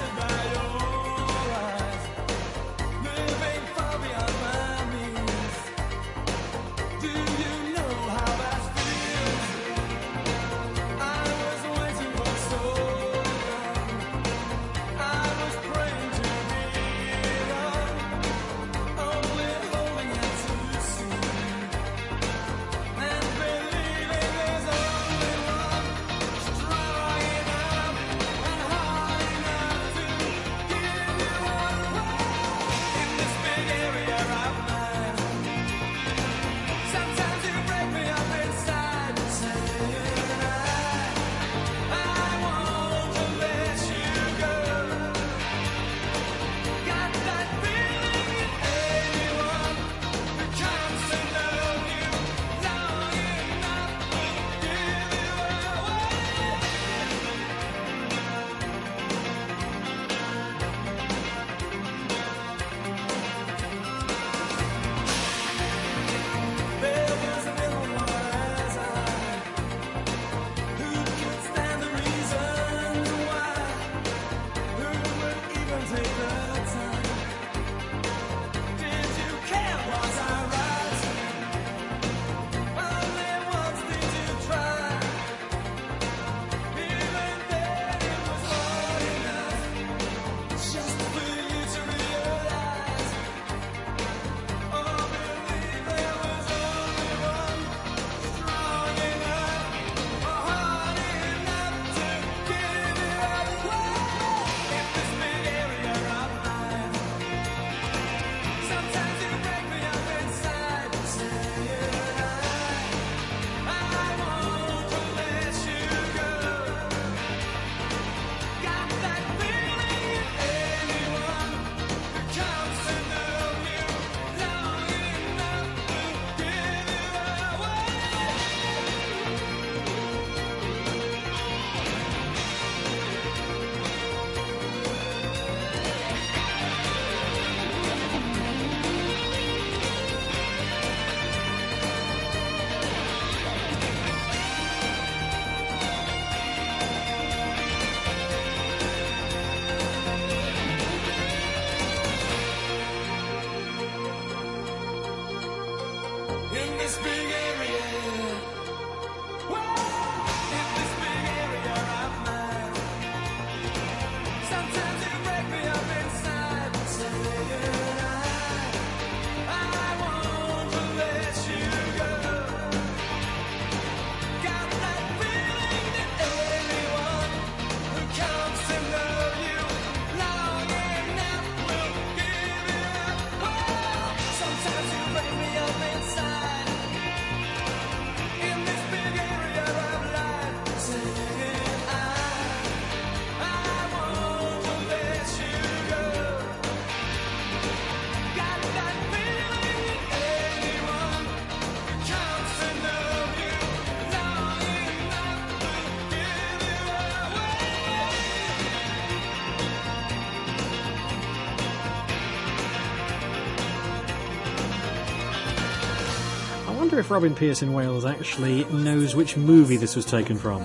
B: wonder if Robin Pearce in Wales actually knows which movie this was taken from.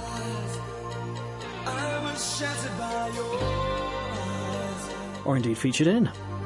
B: Or indeed featured in.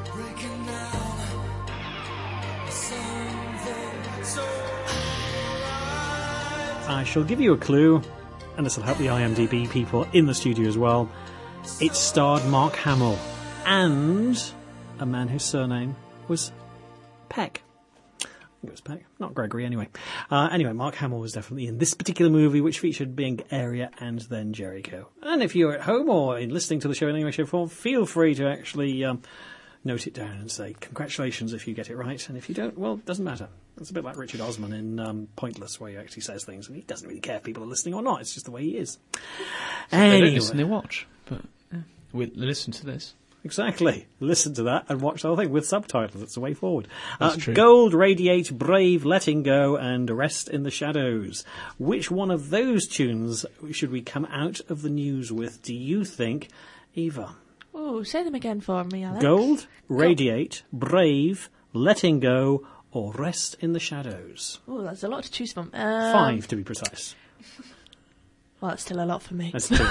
B: I shall give you a clue, and this will help the IMDb people in the studio as well. It starred Mark Hamill and a man whose surname was Peck. It was Peck, not Gregory anyway. Anyway, Mark Hamill was definitely in this particular movie, which featured Big Area and then Jericho. And if you're at home or in listening to the show in any way, shape, or form, feel free to actually note it down and say congratulations if you get it right. And if you don't, well, it doesn't matter. It's a bit like Richard Osman in Pointless, where he actually says things and he doesn't really care if people are listening or not. It's just the way he is.
A: They don't listen, they watch. But we listen to this.
B: Exactly. Listen to that and watch the whole thing with subtitles. It's the way forward.
A: That's true.
B: Gold, Radiate, Brave, Letting Go, and Rest in the Shadows. Which one of those tunes should we come out of the news with, do you think, Eva?
C: Oh, say them again for me, Alex.
B: Gold, Radiate, Brave, Letting Go, or Rest in the Shadows?
C: Oh, that's a lot to choose from.
B: 5 to be precise.
C: Well, that's still a lot for me.
B: That's 2.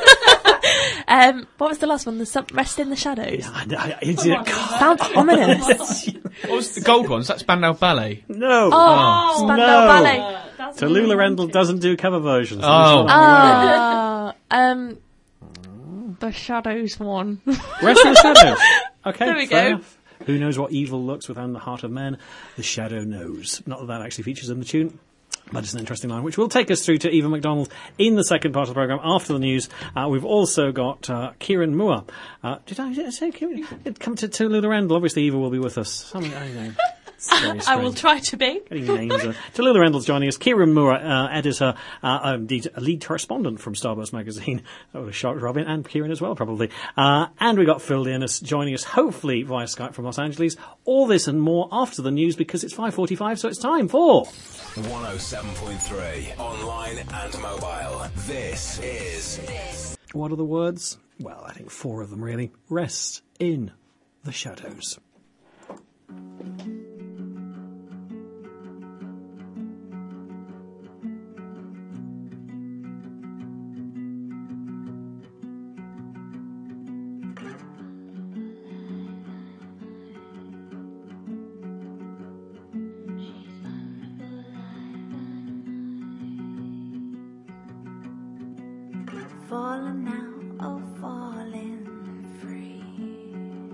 C: What was the last one? The Rest in the Shadows?
B: Sounds
C: ominous.
A: What was the gold ones? That's Spandau Ballet.
B: No.
C: Spandau Ballet.
B: Tallulah Rendell doesn't do cover versions.
C: The Shadows one.
B: Rest in the Shadows. Okay,
C: there we
B: fair
C: go.
B: enough. Who knows what evil lurks within the heart of man? The shadow knows. Not that actually features in the tune. But it's an interesting line, which will take us through to Eva McDonald in the second part of the programme after the news. We've also got Kieran Moore. Did I say Kieran? It'd come to Tallulah Rendell. Obviously, Eva will be with us. I know.
C: I will try to be.
B: Getting names. Tallulah Rendell's joining us. Kieran Moore, editor, indeed a lead correspondent from Starburst magazine. That would have shocked Robin and Kieran as well, probably. And we got Phil Dearness joining us, hopefully via Skype from Los Angeles. All this and more after the news, because it's 5:45, so it's time for
K: 107.3 online and mobile. This is.
B: What are the words? Well, I think 4 of them really. Rest in the shadows.
H: Falling now, oh falling free.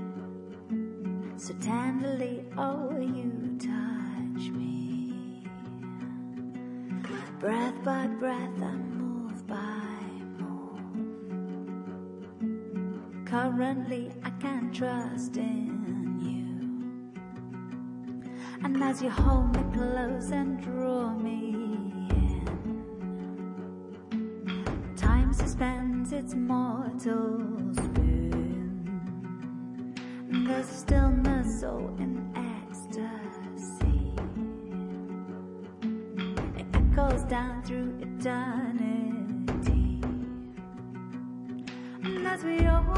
H: So tenderly, oh you touch me. Breath by breath, I move by move. Currently, I can't trust in you. And as you hold me close and draw me in, time suspends its mortal spin. There's a stillness so in ecstasy. It echoes down through eternity. And as we open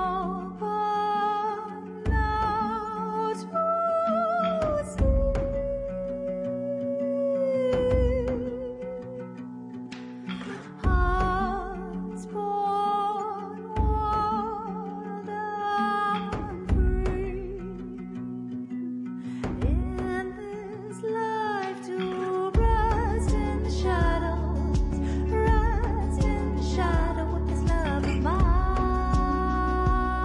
H: out to see, hearts born wild and free. In this life to rest in the shadows, rest in the shadow with this love of mine.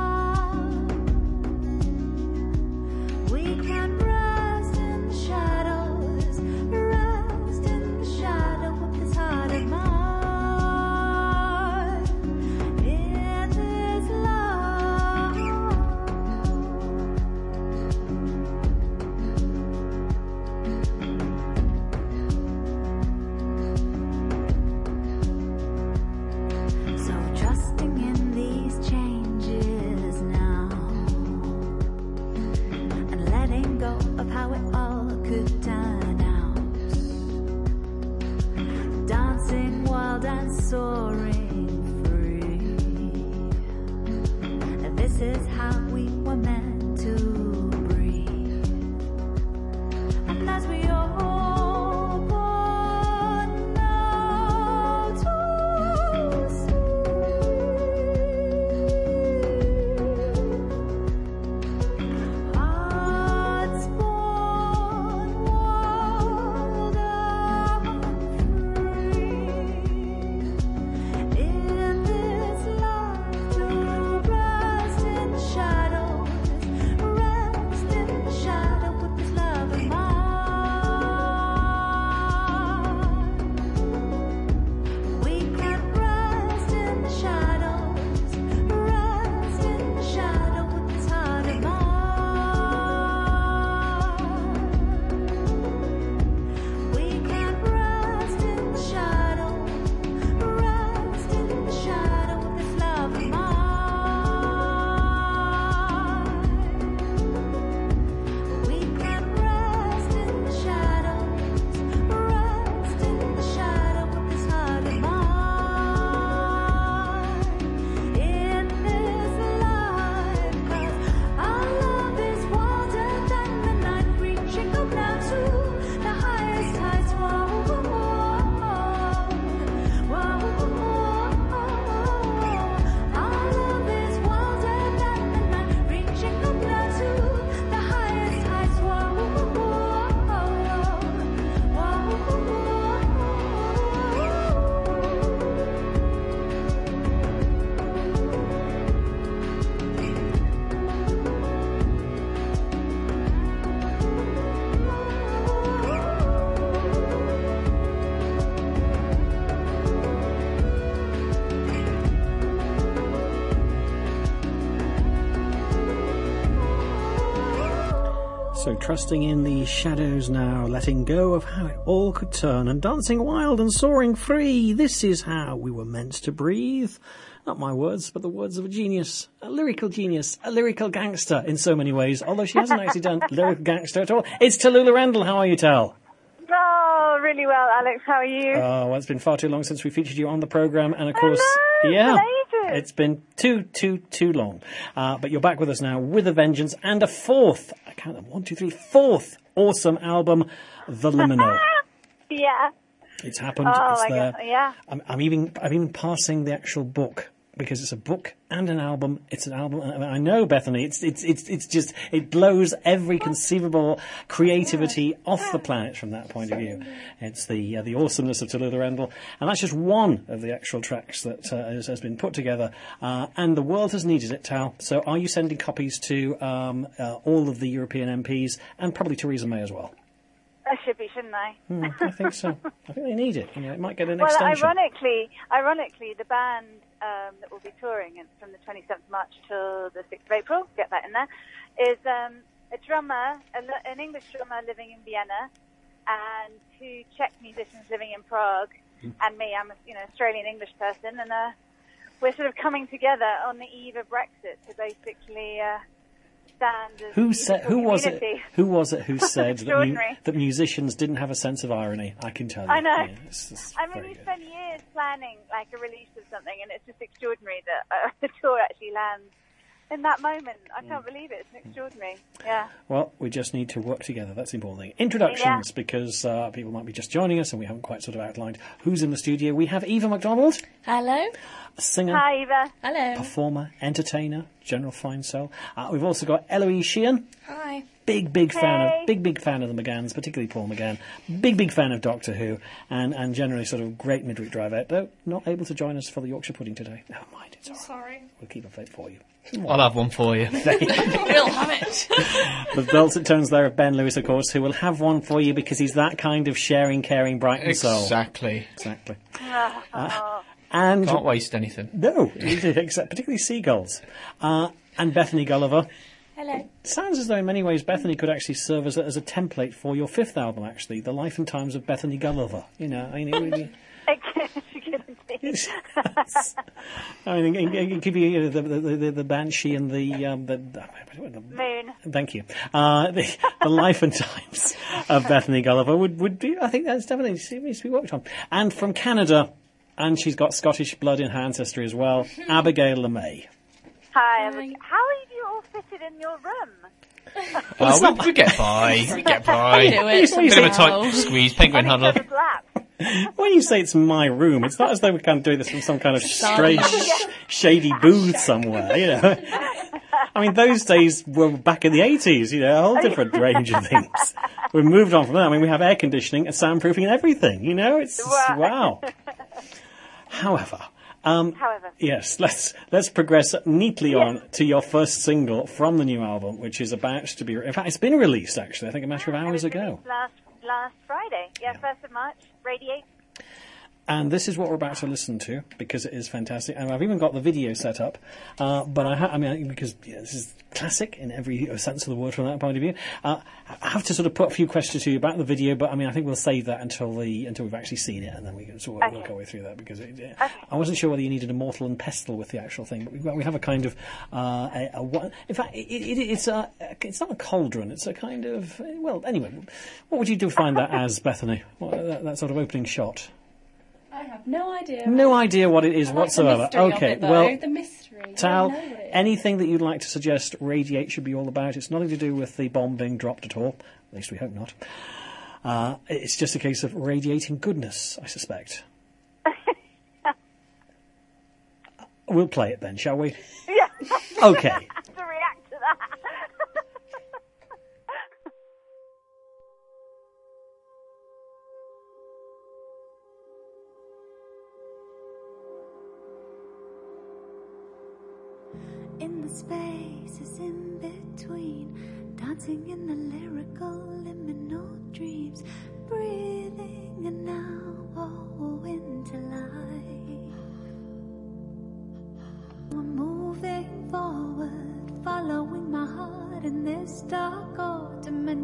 B: So trusting in the shadows now, letting go of how it all could turn, and dancing wild and soaring free. This is how we were meant to breathe. Not my words, but the words of a genius, a lyrical gangster in so many ways, although she hasn't actually done lyrical gangster at all. It's Tallulah Randall. How are you, Tal?
L: Oh, really well, Alex. How are you?
B: Oh, well, it's been far too long since we featured you on the programme, and of course, it's been too long. But you're back with us now with a vengeance and a fourth, I count them, 1, 2, 3, fourth awesome album, The Liminal.
L: Yeah.
B: It's happened.
L: Oh,
B: it's
L: my
B: there.
L: God. Yeah.
B: I'm even passing the actual book, because it's a book and an album. It's an album. I know, Bethany. It's just, it blows every conceivable creativity off the planet from that point of view. It's the awesomeness of Tallulah Randall, and that's just one of the actual tracks that has been put together. And the world has needed it, Tal. So, are you sending copies to all of the European MPs and probably Theresa May as well?
L: I should be, shouldn't I?
B: I think so. I think they need it. It might get an extension.
L: Ironically, the band that will be touring from the 27th of March till the 6th of April, get that in there, is a drummer, an English drummer living in Vienna, and 2 Czech musicians living in Prague, and me. I'm an Australian English person, and we're sort of coming together on the eve of Brexit to basically stand as
B: Who was it who said
L: that
B: musicians didn't have a sense of irony? I can tell you.
L: I know.
B: Yeah, it's
L: I mean, we spent years planning like a release of something, and it's just extraordinary that the tour actually lands in that moment. I can't believe it. It's extraordinary. Yeah.
B: Well, we just need to work together. That's the important thing. Introductions, because people might be just joining us and we haven't quite sort of outlined who's in the studio. We have Eva McDonald.
C: Hello.
B: A singer.
L: Hi, Eva.
C: Hello.
B: Performer, entertainer, general fine soul. We've also got Eloise Sheehan.
C: Hi.
B: Big fan of the McGanns, particularly Paul McGann. Big fan of Doctor Who, and generally sort of great midweek drive out. Though not able to join us for the Yorkshire pudding today. Never mind, it's all right.
C: Sorry.
B: We'll keep a plate for you.
A: I'll have one for you.
C: We'll have it.
B: The dulcet tones there of Ben Lewis, of course, who will have one for you because he's that kind of sharing, caring, Brighton soul.
A: Exactly.
B: And
A: can't waste anything.
B: No, except particularly seagulls. And Bethany Gulliver.
C: Hello.
B: Sounds as though in many ways Bethany could actually serve as a template for your 5th album, actually, The Life and Times of Bethany Gulliver. I mean, it really... I mean, it could be the Banshee and the
L: Moon.
B: Thank you. The Life and Times of Bethany Gulliver would be. I think that's definitely needs to be worked on. And from Canada, and she's got Scottish blood in her ancestry as well. Abigail LeMay.
L: Hi. How are you all fitted in your room?
A: We get by. We get by.
C: It's
A: a bit of a tight squeeze, penguin huddle.
B: When you say it's my room, it's not as though we're kind of doing this from some kind of strange, shady booth somewhere, I mean, those days were back in the 80s, a whole different range of things. We've moved on from that. I mean, we have air conditioning and soundproofing and everything, it's wow. However, yes, let's progress neatly on to your first single from the new album, which is about to be... In fact, it's been released, actually, I think a matter of hours ago.
L: Last Friday. Yeah, 1st of March. Radiate.
B: And this is what we're about to listen to, because it is fantastic. And I've even got the video set up. But because this is classic in every sense of the word from that point of view. I have to sort of put a few questions to you about the video, but I think we'll save that until we've actually seen it, and then we can sort of work our way through that, because I wasn't sure whether you needed a mortal and pestle with the actual thing, but we have a kind of in fact it's not a cauldron, it's a kind of, well, anyway, what would you define that as, Bethany? That sort of opening shot?
J: I have no idea.
B: No idea what it is whatsoever.
J: Okay, well, the mystery.
B: Tal, anything that you'd like to suggest Radiate should be all about? It's nothing to do with the bomb being dropped at all. At least we hope not. It's just a case of radiating goodness, I suspect. We'll play it then, shall we?
L: Yeah.
B: Okay.
L: I have to react to that.
H: In the spaces in between, dancing in the lyrical liminal dreams, breathing and now all into life. I'm moving forward, following my heart in this dark autumn.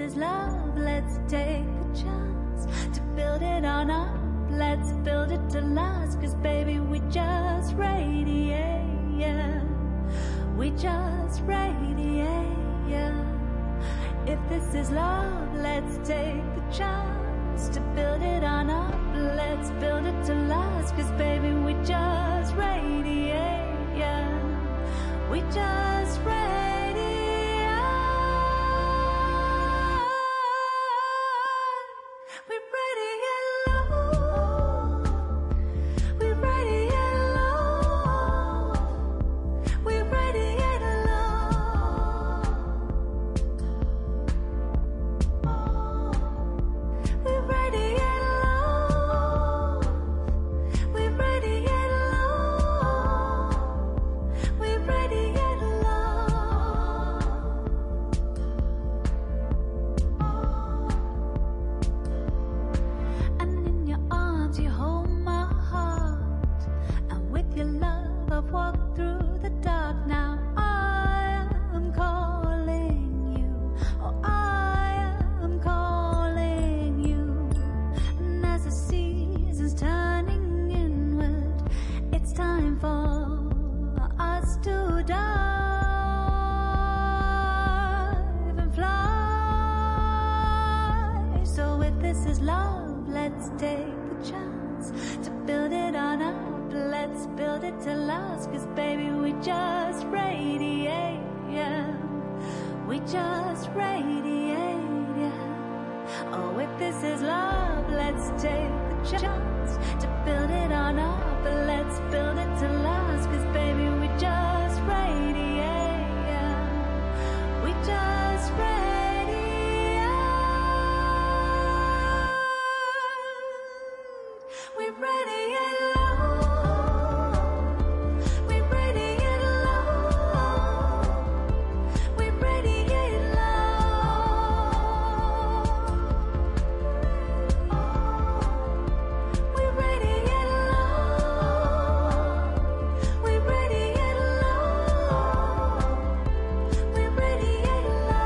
H: is love, let's take a chance to build it on up. Let's build it to last, 'cause baby, we just radiate, yeah. We just radiate, yeah. If this is love, let's take the chance to build it on up. Let's build it to last, 'cause baby, we just radiate, yeah. We just radiate. We radiate love. We radiate love. We radiate love. We radiate love. We radiate love. We radiate love. And in your arms you hold my heart, and with your love I've walked through the dark. Now I am calling you, oh I am calling you. And as the season's turning inward, it's time for us to dive and fly. So if this is love, let's take the chance to build it on up. Let's build it to last, 'cause baby, we just radiate, yeah. We just radiate, yeah. Oh, if this is love, let's take the chance to build it on up. Let's build it to last, 'cause baby, we just radiate, yeah. We just radiate. We radiate love. We radiate love. We radiate love. We radiate love. We radiate love. We radiate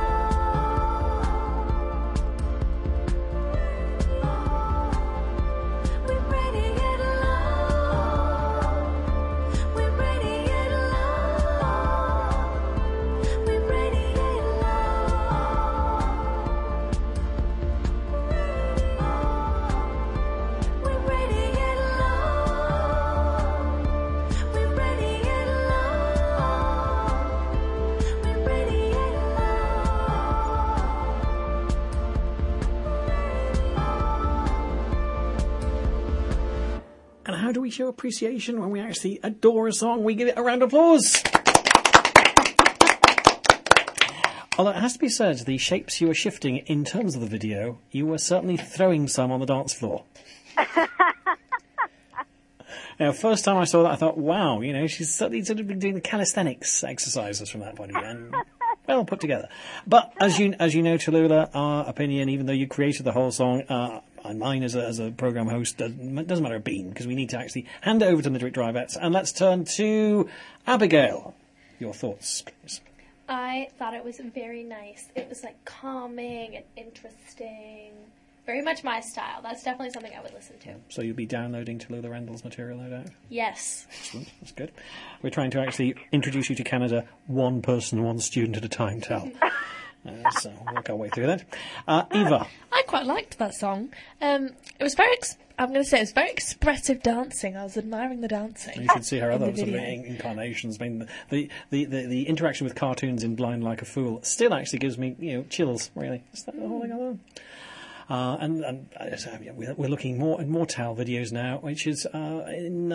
H: love. We radiate love. We radiate love. We radiate love. We radiate love. We radiate love. We radiate
B: And how do we show appreciation when we actually adore a song? We give it a round of applause. Although it has to be said, the shapes you were shifting in terms of the video, you were certainly throwing some on the dance floor. Now, first time I saw that, I thought, wow, you know, she's certainly sort of been doing the calisthenics exercises from that point of view, and well put together. But as you know, Tallulah, our opinion, even though you created the whole song, and mine as a programme host, doesn't matter a bean, because we need to actually hand it over to Midwick Drivettes. And let's turn to Abigail. Your thoughts, please.
E: I thought it was very nice. It was like calming and interesting. Very much my style. That's definitely something I would listen to.
B: So you'll be downloading Tallulah Rendell's material, no doubt?
E: Yes.
B: Excellent. That's good. We're trying to actually introduce you to Canada one person, one student at a time, Tal. So we'll work our way through that. Eva.
C: I quite liked that song. It was very, I'm going to say, it was very expressive dancing. I was admiring the dancing.
B: You should see her other sort of incarnations. I mean, the interaction with cartoons in Blind Like a Fool still actually gives me, chills, really. Is that the whole thing on? And we're looking more and more Tal videos now, which is in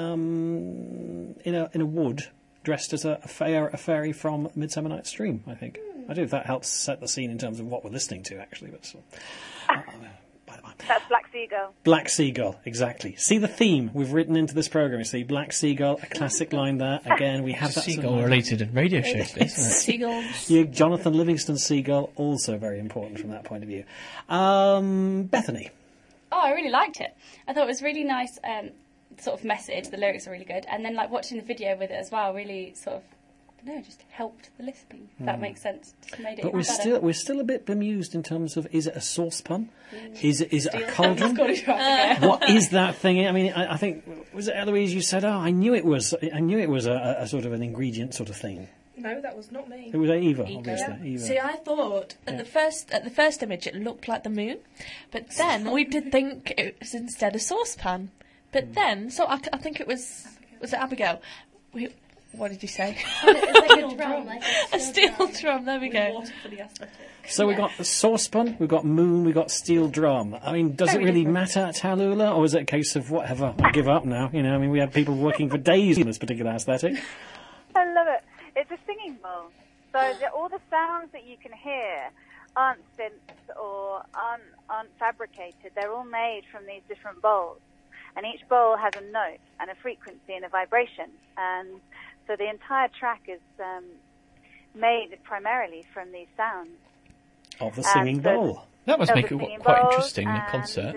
B: a wood, dressed as a fairy from Midsummer Night's Dream, I think. I don't know if that helps set the scene in terms of what we're listening to, actually. But
L: that's Black Seagull.
B: Black Seagull, exactly. See the theme we've written into this programme. You see, Black Seagull, a classic line there. Again, we have that
A: seagull-related radio show, isn't it?
C: Seagulls.
B: Yeah, Jonathan Livingston Seagull, also very important from that point of view. Bethany.
J: Oh, I really liked it. I thought it was really nice sort of message. The lyrics are really good. And then, watching the video with it as well really sort of I don't know, just helped the listening. If that makes sense. Just made it
B: But
J: better.
B: we're still a bit bemused in terms of, is it a saucepan? Is it a cauldron?
J: Scottish Rite.
B: What is that thing? I mean, I think, was it Eloise? You said, I knew it was a sort of an ingredient sort of thing.
C: No, that was not me.
B: It was Eva,
C: Eva.
B: obviously.
C: Yeah.
B: Eva.
C: See, I thought at the first image it looked like the moon, but then we did think it was instead a saucepan. But then, so I think it was it Abigail? What did you say?
E: It's like a drum, like
C: a steel drum. There we go.
J: Water for the aesthetic.
B: So we got the saucepan, we got moon, we got steel drum. I mean, does it really matter, Tallulah, or is it a case of whatever? I give up now. You know, I mean, we had people working for days on this particular aesthetic.
L: I love it. It's a singing bowl. So all the sounds that you can hear aren't synths or aren't fabricated. They're all made from these different bowls. And each bowl has a note and a frequency and a vibration. And so the entire track is made primarily from these sounds.
B: Of the singing bowl.
A: That must make it quite interesting, a concert.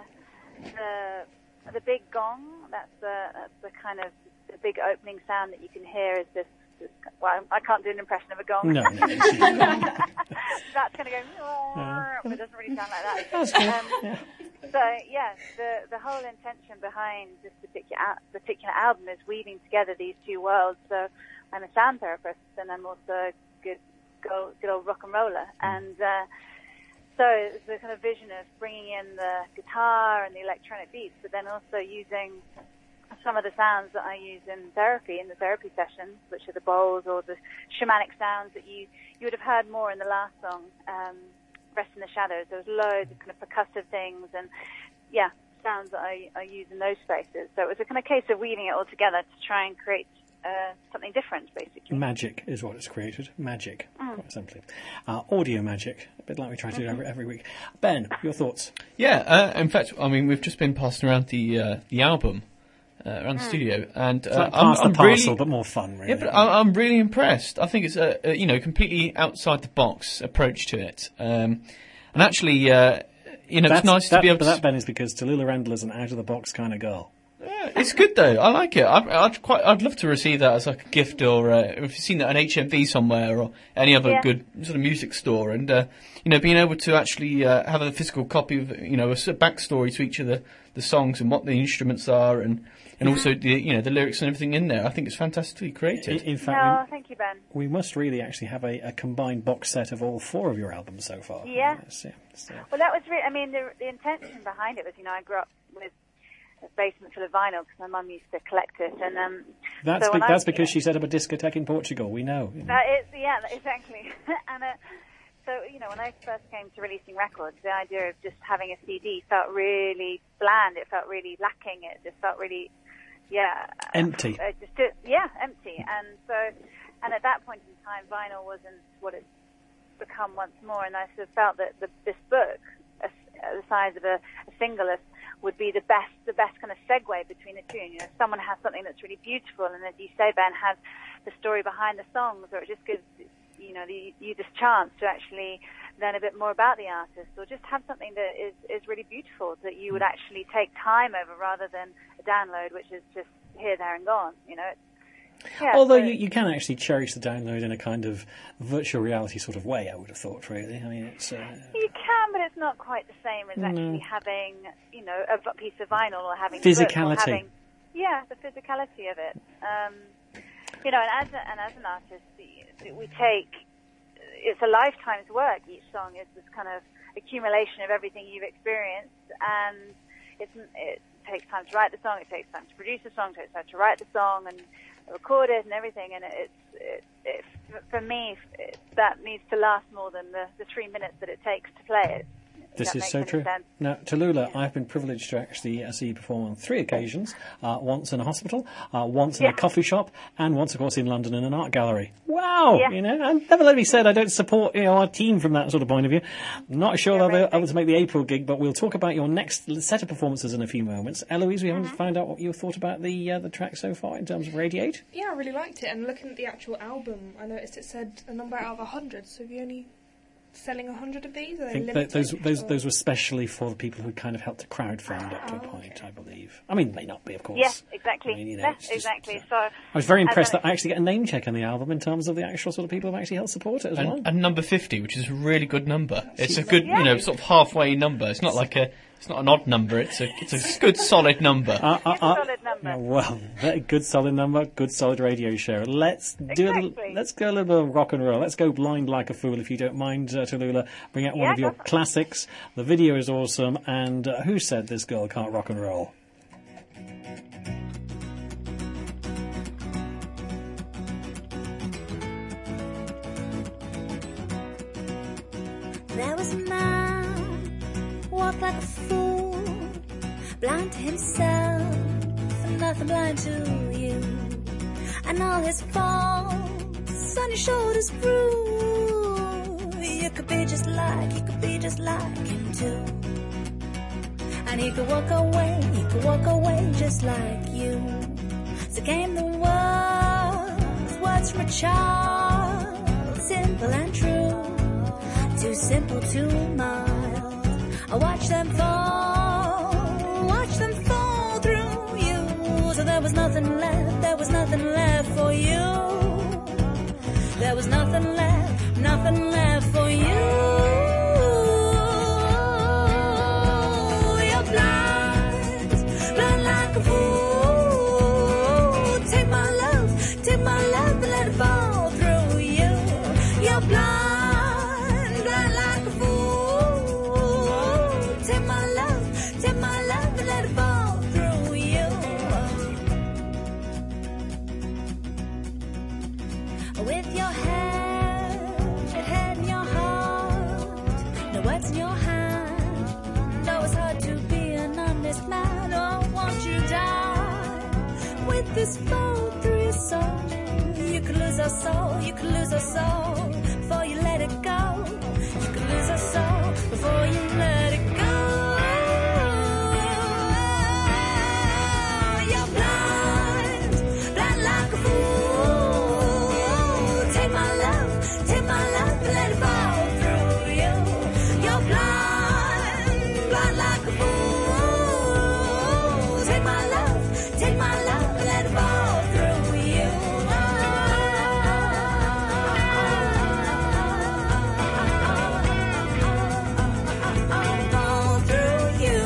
L: The big gong, that's the kind of the big opening sound that you can hear is this. Well, I can't do an impression of a gong.
B: No.
L: That's going to go, but it doesn't really sound like that.
B: That's cool.
L: So, yeah, the whole intention behind this particular album is weaving together these two worlds. So I'm a sound therapist and I'm also a good old rock and roller. And so it's the kind of vision of bringing in the guitar and the electronic beats, but then also using some of the sounds that I use in the therapy sessions, which are the bowls or the shamanic sounds that you would have heard more in the last song, Rest in the Shadows. There was loads of kind of percussive things and, sounds that I use in those spaces. So it was a kind of case of weaving it all together to try and create something different, basically.
B: Magic is what it's created. Magic, quite simply. Audio magic, a bit like we try to do every week. Ben, your thoughts?
A: Yeah, in fact, I mean, we've just been passing around the album around the studio, and
B: I'm
A: really,
B: parcel, but more fun, really.
A: Yeah, but I'm really impressed. I think it's a completely outside the box approach to it, and actually, it's nice to be able.
B: But that, Ben, is because Tallulah Randall is an out of the box kind of girl.
A: Yeah, it's good though. I like it. I'd love to receive that as like a gift, or if you've seen that at an HMV somewhere or any other good sort of music store, and being able to actually have a physical copy of a backstory to each of the songs and what the instruments are, and also the lyrics and everything in there. I think it's fantastically created.
B: In fact,
L: thank you, Ben.
B: We must really actually have a combined box set of all four of your albums so far.
L: Yeah.
B: So.
L: Well, that was really. I mean, the intention behind it was, I grew up with a basement full of vinyl because my mum used to collect it, and
B: that's because she set up a discotheque in Portugal. We know.
L: Exactly. And so when I first came to releasing records, the idea of just having a CD felt really bland. It felt really lacking. It just felt really,
B: empty.
L: Empty. And at that point in time, vinyl wasn't what it's become once more. And I sort of felt that this book, the size of a single, would be the best kind of segue between the two. And, someone has something that's really beautiful, and as you say, Ben, has the story behind the songs, or it just gives you this chance to actually learn a bit more about the artist, or just have something that is really beautiful that you would actually take time over rather than a download, which is just here, there, and gone.
B: Although you can actually cherish the download in a kind of virtual reality sort of way, I would have thought, really. I mean, it's...
L: You can, but it's not quite the same as actually having, a piece of vinyl or having...
B: Physicality.
L: The physicality of it. And as an artist, we take... It's a lifetime's work. Each song is this kind of accumulation of everything you've experienced, and it takes time to write the song, it takes time to produce the song, it takes time to write the song and record it and everything, and for me, that needs to last more than the 3 minutes that it takes to play it.
B: This is so true. Now, Tallulah, I've been privileged to actually see you perform on 3 occasions, once in a hospital, once in a coffee shop, and once, of course, in London in an art gallery. Wow!
L: Yeah.
B: And never let me say I don't support our team from that sort of point of view. I'm not sure I'll be able to make the April gig, but we'll talk about your next set of performances in a few moments. Eloise, we haven't found out what you thought about the track so far in terms of Radiate.
C: Yeah, I really liked it, and looking at the actual album, I noticed it said a number out of 100, so have you only
J: selling 100 of these? Or
B: I think that those were specially for the people who kind of helped to crowdfund up to a point, I believe. I mean, may not be, of course.
L: Yes, exactly.
B: I mean,
L: Yes,
B: it's just,
L: exactly. So
B: I was very impressed that I actually get a name check on the album in terms of the actual sort of people who have actually helped support it as well.
A: And number 50, which is a really good number. It's a good, sort of halfway number. It's not like it's not an odd number. It's a good solid number.
L: solid number.
B: Well, very good solid number, good solid radio show. Let's let's go a little bit of rock and roll. Let's go Blind Like a Fool, if you don't mind, Tallulah. Bring out one of your classics. The video is awesome. And who said this girl can't rock and roll?
H: There was a man, walked like a fool, blind to himself, and nothing blind to you. And all his faults on your shoulders grew. You could be just like him too. And he could walk away just like you. So came the words from a child, simple and true. Too simple, too mild. I watch them fall through you. So there was nothing left for you. There was nothing left for you. You're blind like a fool. Take my love, and let it fall through you. You're blind. With your head in your heart, no words in your hand. Though it's hard to be an honest man, oh, won't you die with this fall through your soul? You could lose our soul, before you let it go. You could lose our soul before you let it go. You're blind like a fool. Take my love and let it fall through you. You're blind like a fool. Take my love and let it fall through you. Fall through you.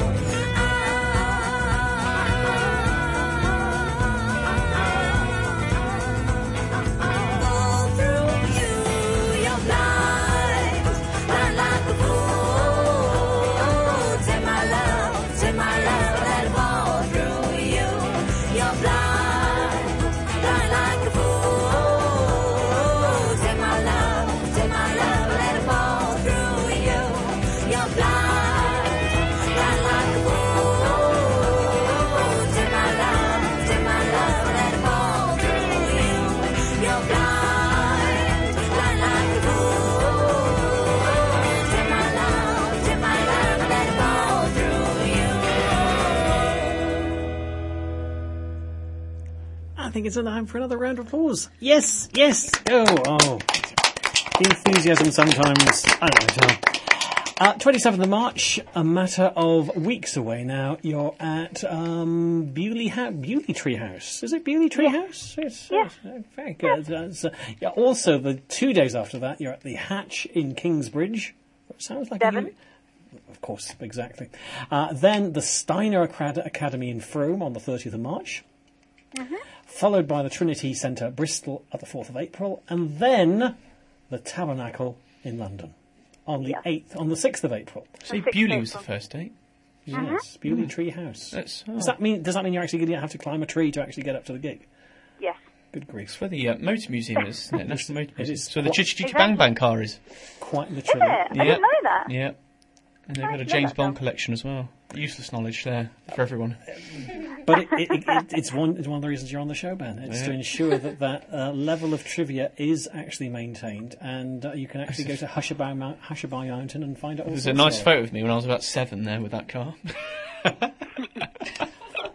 B: I think it's time for another round of applause. Yes, go. Oh, the enthusiasm sometimes. I don't know. 27th of March, a matter of weeks away now. You're at Bewley Tree House. Is it Bewley Tree House? Yes. Very good. Also, the 2 days after that, you're at the Hatch in Kingsbridge. It sounds like
L: Devon.
B: Of course, exactly. Then the Steiner Academy in Frome on the 30th of March.
L: Mm-hmm.
B: Followed by the Trinity Centre, Bristol, at the 4th of April, and then the Tabernacle in London on the 6th of April.
A: See, Bewley was the first date.
B: Yes, Bewley Tree House.
A: Does
B: that mean you're actually going to have to climb a tree to actually get up to the gig?
L: Yes.
B: Good grief.
A: It's where the Motor Museum is, isn't it? National Motor Museum.
B: is
A: So the Chitty Chitty Bang Bang car is.
B: Quite literally.
L: Is it? I didn't know that.
A: Yeah. And they've got a James Bond collection as well. Useless knowledge there for everyone.
B: But it's one of the reasons you're on the show, Ben. It's to ensure that level of trivia is actually maintained, and you can actually go to Hushabye Mountain and find out all
A: There's
B: sorts
A: a nice
B: of
A: photo of me when I was about 7 there with that car.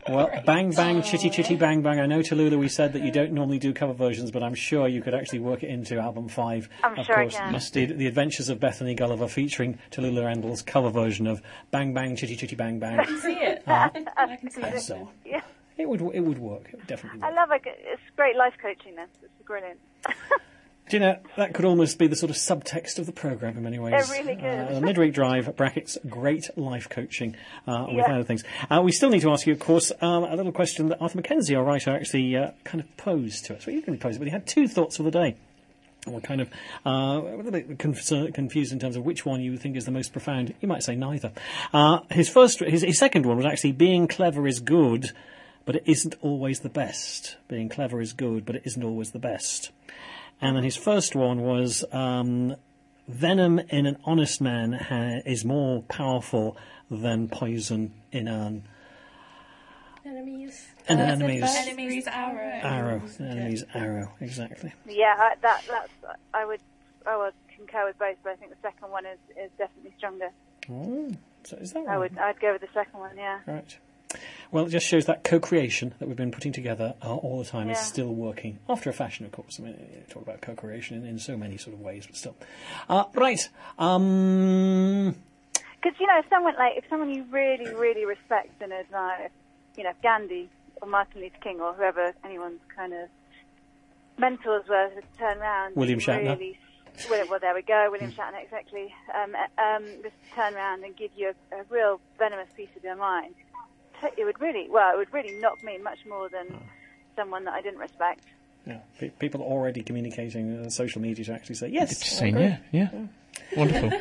B: Well, Bang Bang, Chitty Chitty Bang Bang. I know, Tallulah, we said that you don't normally do cover versions, but I'm sure you could actually work it into album 5.
L: I'm
B: of
L: sure I
B: course,
L: can.
B: The Adventures of Bethany Gulliver, featuring Tallulah Randall's cover version of Bang Bang, Chitty Chitty Bang Bang.
J: I can see it. I can see it.
B: So
L: Yeah.
B: it would work. It would definitely work.
L: I love it. It's great life coaching. This. It's brilliant.
B: Do you know, that could almost be the sort of subtext of the programme in many ways.
L: It really could.
B: The Midweek Drive, brackets, great life coaching, with other things. We still need to ask you, of course, a little question that Arthur Mackenzie, our writer, actually kind of posed to us. Well, he didn't really pose it, but he had 2 thoughts for the day. And we're kind of a little bit confused in terms of which one you think is the most profound. You might say neither. His second one was actually, being clever is good, but it isn't always the best. Being clever is good, but it isn't always the best. And then his first one was, venom in an honest man is more powerful than poison in an
E: Enemies.
J: Enemies arrow.
B: arrow. An enemy's arrow, exactly.
L: Yeah, I would concur with both, but I think the second one is definitely stronger.
B: Oh, so is that right?
L: I'd go with the second one. Yeah.
B: Right. Well, it just shows that co-creation that we've been putting together all the time is still working, after a fashion, of course. I mean, you talk about co-creation in so many sort of ways, but still. Right.
L: Because if someone you really, really respect and admire, Gandhi or Martin Luther King or whoever anyone's kind of mentors were, to turn around.
B: William Shatner.
L: Well, there we go, William Shatner, exactly. Just turn around and give you a real venomous piece of their mind. It would really knock me much more than someone that I didn't respect.
B: Yeah, people are already communicating on social media to actually say yes.
A: Just saying, yeah. Wonderful.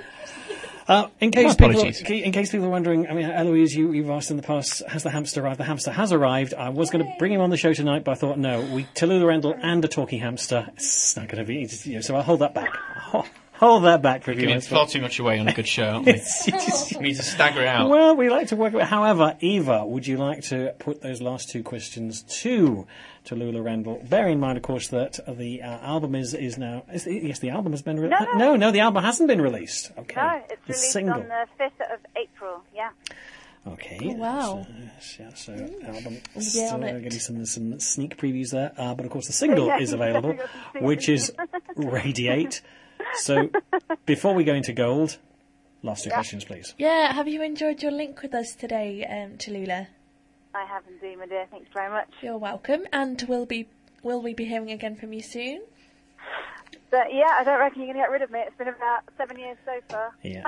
B: In case people are wondering, I mean, Eloise, you've asked in the past, has the hamster arrived? The hamster has arrived. I was going to bring him on the show tonight, but I thought, no, Tallulah Randall and a talking hamster, it's not going to be, so I'll hold that back. Hold that back for a few
A: Giving
B: minutes.
A: far too much away on a good show, aren't we? We need to stagger it out.
B: Well, we like to work with. However, Eva, would you like to put those last 2 questions to Tallulah Randall? Bear in mind, of course, that the album is now. Yes, the album has been released. No, the album hasn't been released. Okay,
L: no, it's released
B: single.
L: on the 5th of April. Yeah.
B: Okay.
C: Oh, wow.
B: So album.
C: Yeah, on it.
B: Getting some sneak previews there, but of course the single is available, which is Radiate. So, before we go into gold, last 2 questions, please.
C: Yeah, have you enjoyed your link with us today, Tallulah?
L: I have indeed, my dear. Thanks very much.
C: You're welcome. And will we be hearing again from you soon?
L: But yeah, I don't reckon you're going to get rid of me. It's been about 7 years so far.
B: Yeah,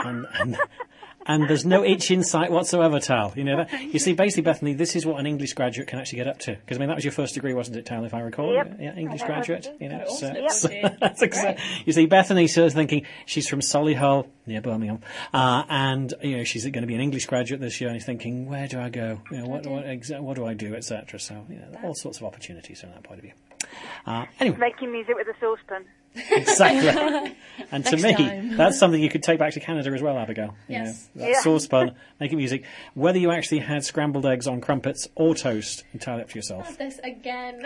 B: and there's no itch in sight whatsoever, Tal. You know that. You see, basically, Bethany, this is what an English graduate can actually get up to. Because I mean, that was your first degree, wasn't it, Tal? If I recall.
L: Yep.
B: Yeah, English graduate. You know, so
J: Yep.
B: that's exactly. You see, Bethany's sort of thinking she's from Solihull near Birmingham, and she's going to be an English graduate this year, and he's thinking, where do I go? What do I do, etc. So all sorts of opportunities from that point of view. Anyway,
L: making music with a saucepan.
B: Exactly. And to
C: Next
B: me,
C: time.
B: that's something you could take back to Canada as well, Abigail.
J: Yes.
B: That saucepan, making music. Whether you actually had scrambled eggs on crumpets or toast, entirely up to yourself.
E: This again.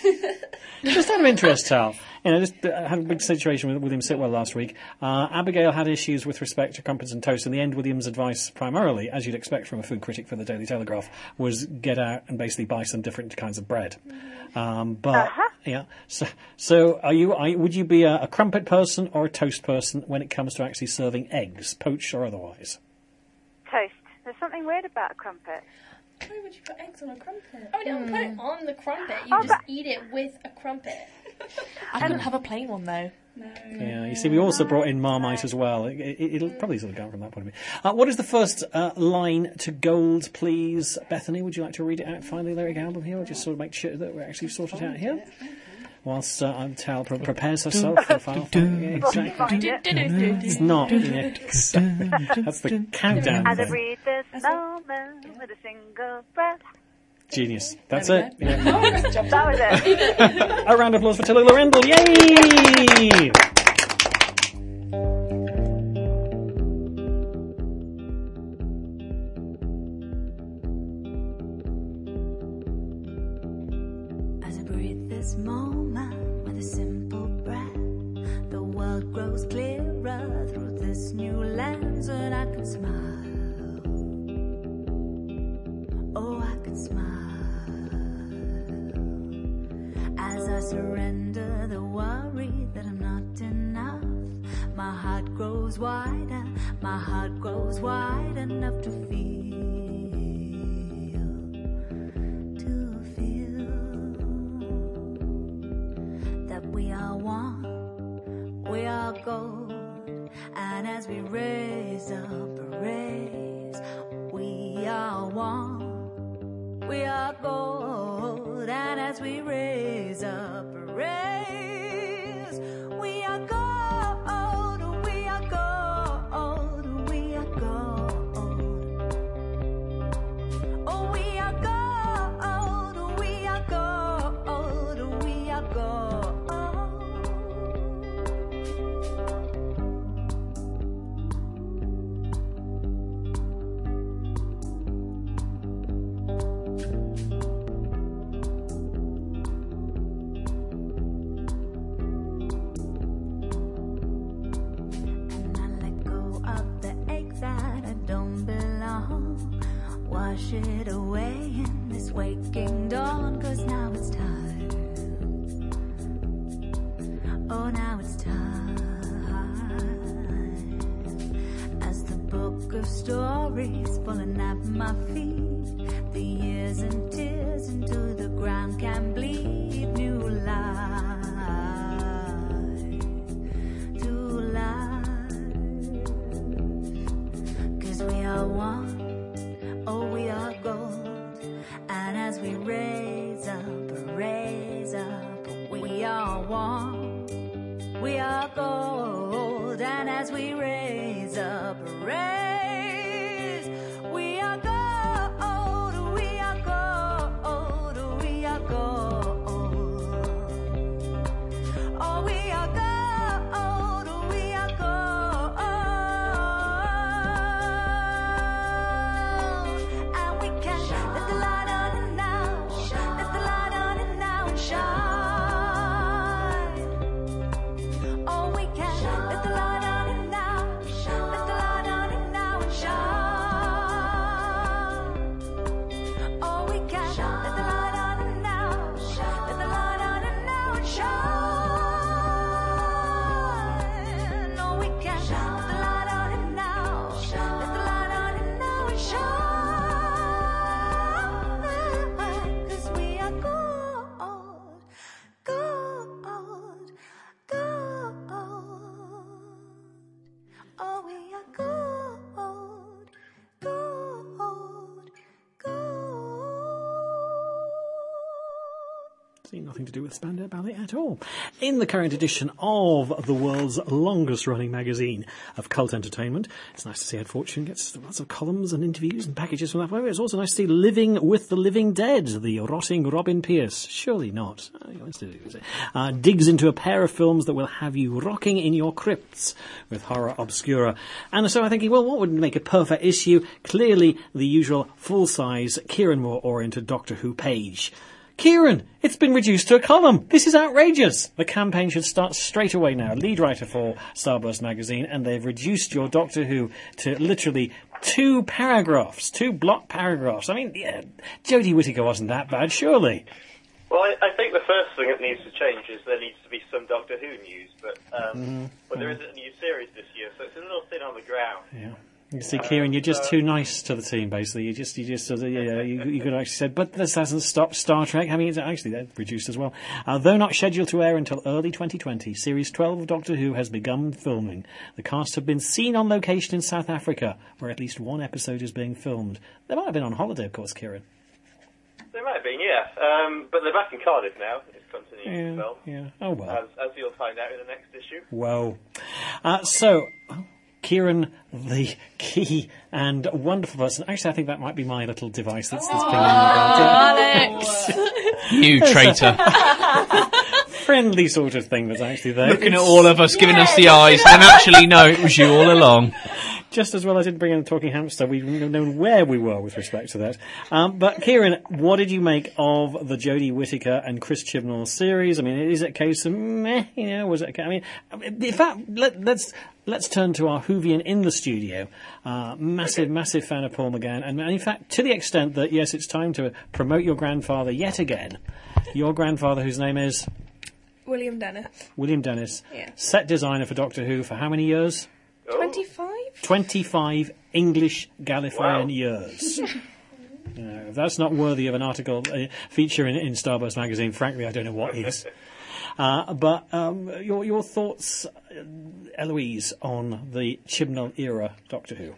B: Just out of interest, Tal. Just had a big situation with William Sitwell last week. Abigail had issues with respect to crumpets and toast. In the end, William's advice, primarily, as you'd expect from a food critic for the Daily Telegraph, was get out and basically buy some different kinds of bread. Yeah. So would you be a crumpet person or a toast person when it comes to actually serving eggs, poached or otherwise?
L: Toast. There's something weird about a crumpet.
J: Why would you put eggs on a crumpet?
E: Oh, don't put it on the crumpet. You just eat it with a crumpet.
C: I couldn't have a plain one, though.
J: No.
B: Yeah, you see, we also brought in Marmite as well. It'll probably sort of go from that point of view. What is the first line to gold, please? Bethany, would you like to read it out finally, lyric album here, or just sort of make sure that we're actually sorted out here? Whilst Tal prepares herself for the final exactly. It's not. That's the countdown.
L: As I
B: thing.
L: breathe this moment with a single breath.
B: Genius. That's it. Yeah.
L: That was it.
B: A round of applause for Tallulah Randall. Yay!
H: As I breathe this moment with a simple breath, the world grows clearer through this new lens, and I can smile. Oh, I can smile. grows wider, my heart grows wide enough to feel that we are one, we are gold, and as we raise up a raise, we are one, we are gold, and as we raise up a raise, we are gold. Wash it away in this waking dawn, 'cause now it's time. Oh, now it's time. As the book of stories falling at my feet, the years and tears into the ground can bleed new life to life. 'Cause we are one. Oh, we are gold, and as we raise up, we are one. We are gold, and as we raise up, we are gold, we are gold, we are gold. Oh, we are gold, we are gold. Let the light on it now, let the light on it now and shine. Oh, we can let the light on it now, let the light on it now and shine. Oh, we can let the light on it now, let the light on it now and shine. Oh, we can let the light on it now, let the light on it now and shine.
B: Nothing to do with Spandau Ballet at all. In the current edition of the world's longest-running magazine of cult entertainment, it's nice to see Ed Fortune gets lots of columns and interviews and packages from that way. It's also nice to see Living with the Living Dead, the rotting Robin Pierce. Surely not. Digs into a pair of films that will have you rocking in your crypts with horror obscura. And so I'm thinking, well, what would make a perfect issue? Clearly the usual full-size Kieran Moore-oriented Doctor Who page. Kieran, it's been reduced to a column. This is outrageous. The campaign should start straight away now. Lead writer for Starburst magazine, and they've reduced your Doctor Who to literally 2 paragraphs, 2 block paragraphs. I mean, yeah, Jodie Whittaker wasn't that bad, surely.
M: Well, I think the first thing that needs to change is there needs to be some Doctor Who news, but there isn't a new series this year, so it's a little thin on the ground.
B: Yeah. You see, Kieran, you're just too nice to the team, basically. You just sort of, you could actually said, but this hasn't stopped Star Trek having it. Actually, they're reduced as well. Though not scheduled to air until early 2020, Series 12 of Doctor Who has begun filming. The cast have been seen on location in South Africa, where at least one episode is being filmed. They might have been on holiday, of course, Kieran.
M: They might have been, yeah. But they're back in Cardiff now. It's continuing to film.
B: Yeah. Oh, well.
M: As you'll find out in the next issue.
B: Whoa. Kieran, the key and wonderful person. Actually, I think that might be my little device that's pinging
C: Alex!
A: You traitor.
B: Friendly sort of thing that's actually there.
A: Looking at all of us, giving us the eyes, and actually, no, it was you all along.
B: Just as well I didn't bring in the talking hamster, we wouldn't have known where we were with respect to that. But Kieran, what did you make of the Jodie Whittaker and Chris Chibnall series? I mean, is it a case of meh? Was it? I mean, in fact, let's turn to our Whovian in the studio. Massive fan of Paul McGann, and in fact, to the extent that yes, it's time to promote your grandfather yet again. Your grandfather, whose name is
C: William Dennis.
B: William Dennis.
C: Yeah.
B: Set designer for Doctor Who for how many years?
J: 25?
B: 25 English Gallifreyan years. If that's not worthy of an article feature in Starburst magazine, frankly, I don't know what is. But your thoughts, Eloise, on the Chibnall era Doctor Who?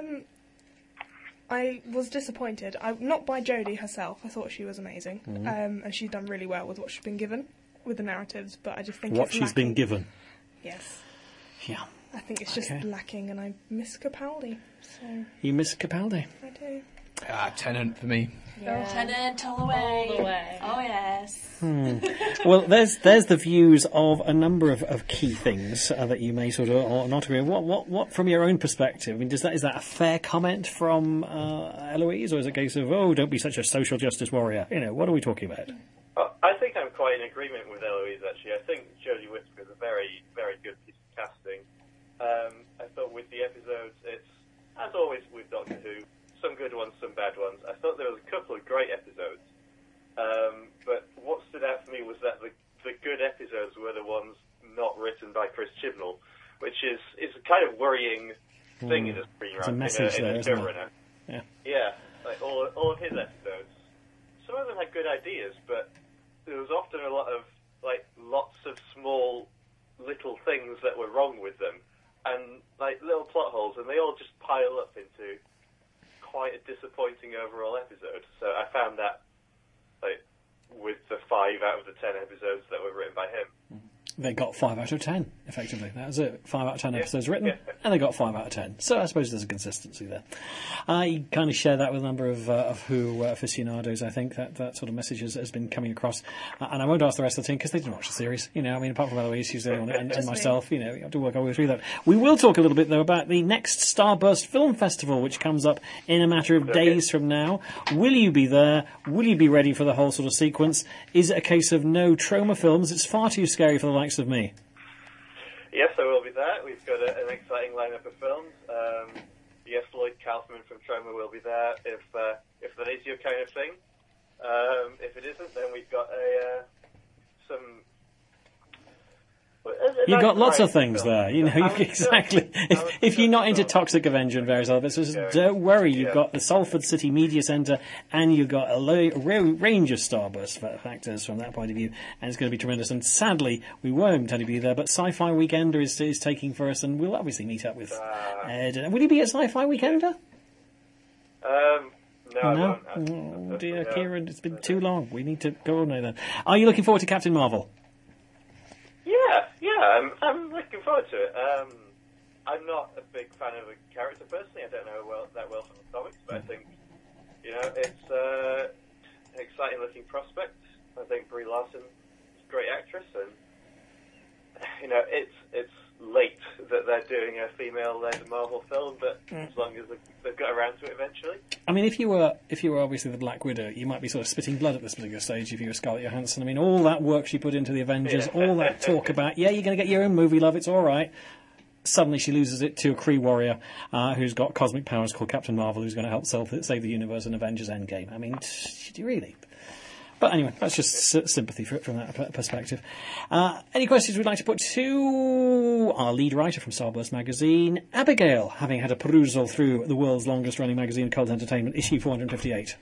N: I was disappointed. Not by Jodie herself. I thought she was amazing, and she's done really well with what she's been given with the narratives. But I just think
B: what
N: it's
B: she's
N: lacking.
B: been given.
N: Yes.
B: Yeah.
N: I think it's just lacking, and I miss Capaldi. So
B: You miss Capaldi?
N: I do.
A: Tennant for me.
C: Yeah. Tennant all the way. Oh yes.
B: Well, there's the views of a number of key things that you may sort of or not agree with. What from your own perspective? I mean, is that a fair comment from Eloise, or is it a case of don't be such a social justice warrior? What are we talking about?
M: I think I'm quite in agreement with Eloise, actually. I think Jodie Whittaker is a very, very good piece of casting. I thought with the episodes, it's, as always with Doctor Who, some good ones, some bad ones. I thought there was a couple of great episodes. But what stood out for me was that the good episodes were the ones not written by Chris Chibnall, which is a kind of worrying thing in a screenwriter.
B: It's a message there, isn't it?
M: Yeah, like all of his episodes. Some of them had good ideas, but there was often a lot of lots of small little things that were wrong with them, and little plot holes, and they all just pile up into quite a disappointing overall episode. So I found that with the 5 out of the 10 episodes that were written by him.
B: They got 5 out of 10, effectively. That was it. 5 out of 10 episodes written, and they got 5 out of 10. So I suppose there's a consistency there. You kind of share that with a number of Who aficionados, I think, that sort of message has been coming across. And I won't ask the rest of the team, because they didn't watch the series. Apart from Eloise, who's the only one, and myself, you have to work our way through that. We will talk a little bit, though, about the next Starburst Film Festival, which comes up in a matter of days from now. Will you be there? Will you be ready for the whole sort of sequence? Is it a case of no Troma films? It's far too scary for the likes of me.
M: Yes, I will be there. We've got an exciting lineup of films. Yes, Lloyd Kaufman from Troma will be there if that is your kind of thing. If it isn't, then we've got some.
B: You've got lots of things there, exactly. If you're not into Toxic Avenger and various other bits, don't worry. You've got the Salford City Media Centre, and you've got a range of Starburst factors from that point of view, and it's going to be tremendous. And sadly, we won't only be there, but Sci-Fi Weekender is taking for us, and we'll obviously meet up with Ed. Will you be at Sci-Fi Weekender?
M: No.
B: Oh dear, Kieran, it's been too long. We need to go on now then. Are you looking forward to Captain Marvel?
M: Yeah, I'm looking forward to it. I'm not a big fan of the character personally. I don't know that well from the comics, but I think it's an exciting looking prospect. I think Brie Larson is a great actress, and it's late that they're doing a female-led Marvel film, but as long as they've got around to it eventually. I
B: mean, if you were obviously the Black Widow, you might be sort of spitting blood at this particular stage if you were Scarlett Johansson. I mean, all that work she put into the Avengers, all that talk about, you're going to get your own movie, love, it's all right. Suddenly she loses it to a Kree warrior who's got cosmic powers called Captain Marvel, who's going to help save the universe in Avengers Endgame. I mean, do you really? But anyway, that's just sympathy from that perspective. Any questions we'd like to put to our lead writer from Starburst magazine, Abigail, having had a perusal through the world's longest-running magazine, Cult Entertainment, issue 458?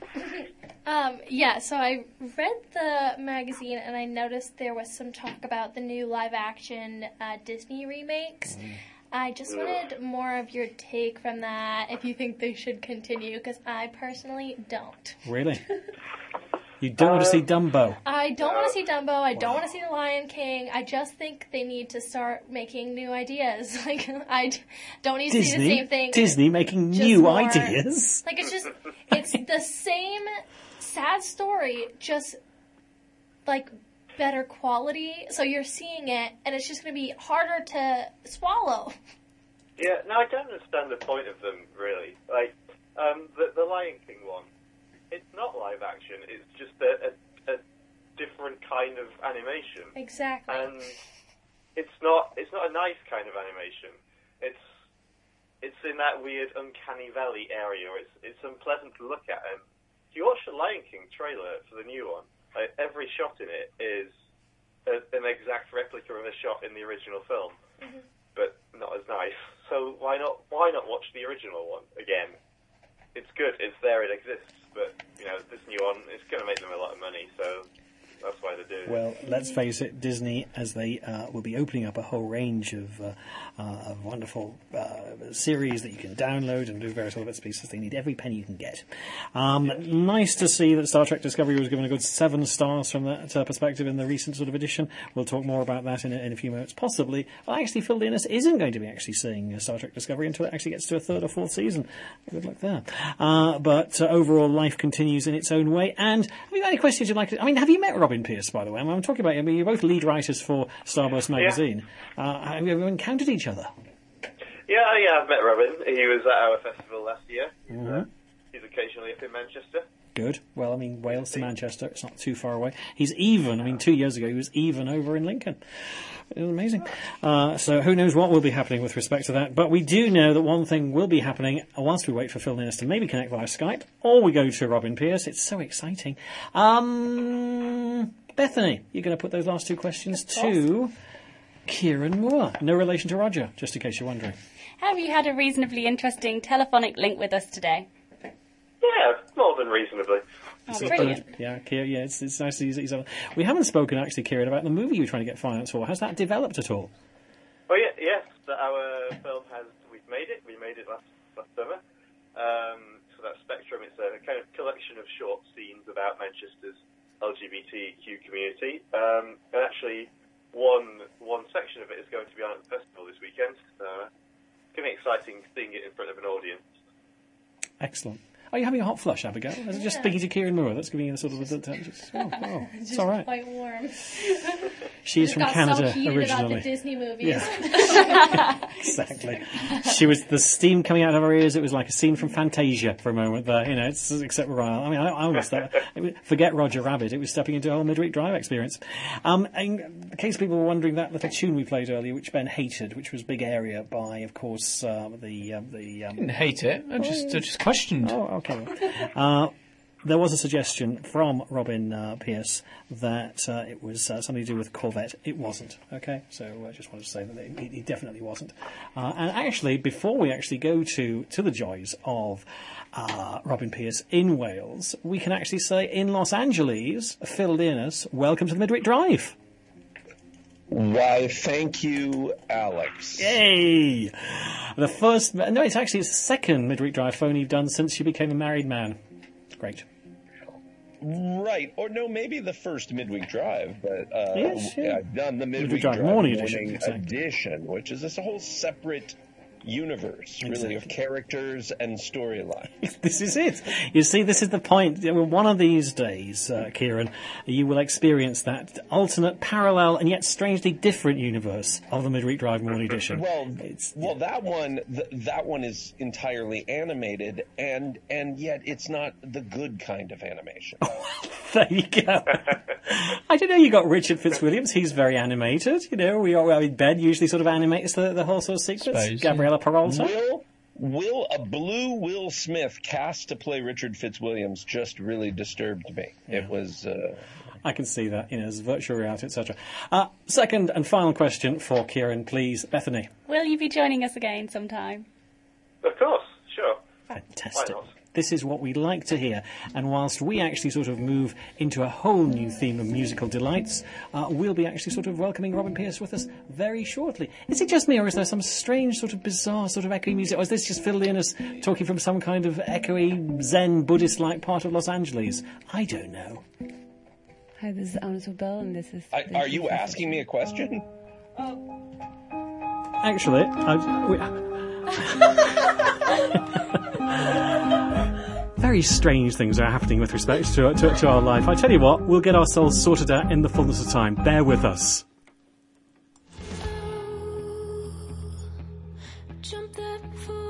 E: So I read the magazine and I noticed there was some talk about the new live-action Disney remakes. I just wanted more of your take from that, if you think they should continue, because I personally don't.
B: Really? You don't want to see Dumbo?
E: I don't want to see Dumbo. I don't want to see The Lion King. I just think they need to start making new ideas. I don't need to see the same thing.
B: Disney making new ideas?
E: It's the same sad story, just, better quality. So you're seeing it, and it's just going to be harder to swallow.
M: Yeah, no, I don't understand the point of them, really. The Lion King one. It's not live action. It's just a different kind of animation.
E: Exactly.
M: And it's not a nice kind of animation. It's in that weird uncanny valley area. It's unpleasant to look at. And if you watch the Lion King trailer for the new one, every shot in it is an exact replica of a shot in the original film, but not as nice. So why not watch the original one again? It's good. It's there. It exists. But this new one, it's going to make them a lot of money. So that's why they do it.
B: Well, let's face it, Disney, as they will be opening up a whole range of wonderful series that you can download and do various other bits and pieces, they need every penny you can get. Nice to see that Star Trek Discovery was given a good 7 stars from that perspective in the recent sort of edition. We'll talk more about that in a few minutes, possibly. Well, actually, Phil Linus isn't going to be actually seeing Star Trek Discovery until it actually gets to a 3rd or 4th season. Good luck there. But overall, life continues in its own way. And have you got any questions you'd like to... I mean, have you met Robin Pierce, by the way? I'm talking about... you're both lead writers for Starburst magazine. Have you ever encountered each other?
M: Yeah, I've met Robin. He was at our festival last year. He's occasionally up in Manchester.
B: Good. Well, I mean, Wales to Manchester, it's not too far away. He's even, 2 years ago, he was even over in Lincoln. It was amazing. So who knows what will be happening with respect to that. But we do know that one thing will be happening whilst we wait for Phil Linus to maybe connect via Skype, or we go to Robin Pierce. It's so exciting. Bethany, you're going to put those last 2 questions to Kieran Moore. No relation to Roger, just in case you're wondering.
O: Have you had a reasonably interesting telephonic link with us today?
M: Yeah, more than reasonably.
O: Oh, brilliant.
B: Yeah, Kieran, it's nice to use it. We haven't spoken, actually, Kieran, about the movie you were trying to get finance for. Has that developed at all?
M: Oh, yes. Our film we've made it. We made it last summer. So that's Spectrum. It's a kind of collection of short scenes about Manchester's LGBTQ community. And actually, one section of it is going to be on at the festival this weekend. It's going to be exciting seeing it in front of an audience.
B: Excellent. Are you having a hot flush, Abigail? Is it just speaking to Kieran Moore that's giving you the sort of... it's all right.
J: Quite warm.
B: She's from Canada
J: so
B: originally.
J: about the Disney movies.
B: Yeah. Exactly. She was the steam coming out of her ears. It was like a scene from Fantasia for a moment there. It's except Royale. I mean, I almost thought, forget Roger Rabbit. It was stepping into a whole Midweek Drive experience. In case people were wondering, that little tune we played earlier, which Ben hated, which was Big Area by, of course,
A: I didn't hate it. I just questioned.
B: Oh, okay. There was a suggestion from Robin Pierce that it was something to do with Corvette. It wasn't. Okay, so I just wanted to say that it definitely wasn't. And actually, before we actually go to the joys of Robin Pierce in Wales, we can actually say in Los Angeles, Phil Linus, welcome to the Midweek Drive.
P: Why, thank you, Alex.
B: Yay! It's the second Midweek Drive phone you've done since you became a married man. Great.
P: Right. Or no, maybe the first Midweek Drive, but
B: yes, yeah.
P: I've done the Midweek Drive
B: morning edition,
P: which is this whole separate universe, really, of characters and storylines.
B: This is it. You see, this is the point. One of these days, Kieran, you will experience that alternate, parallel, and yet strangely different universe of the Midweek Drive Morning Edition.
P: Well, that one is entirely animated, and yet it's not the good kind of animation.
B: There you go. I don't know. You got Richard Fitzwilliams. He's very animated. Ben usually sort of animates the whole sort of sequence. Gabriella Peralta.
P: Will a blue Will Smith cast to play Richard Fitzwilliams just really disturbed me.
B: Yeah.
P: It was...
B: I can see that, as virtual reality, etc. Second and final question for Kieran, please. Bethany.
O: Will you be joining us again sometime?
M: Of course, sure.
B: Fantastic. This is what we like to hear. And whilst we actually sort of move into a whole new theme of musical delights, we'll be actually sort of welcoming Robin Pierce with us very shortly. Is it just me, or is there some strange sort of bizarre sort of echoey music? Or is this just Phil Linus talking from some kind of echoey Zen Buddhist-like part of Los Angeles? I don't know.
Q: Hi, this is Anna Bell, and this is...
P: Are you asking me a question?
B: Actually, very strange things are happening with respect to our life. I tell you what, we'll get ourselves sorted out in the fullness of time. Bear with us.
R: Jump that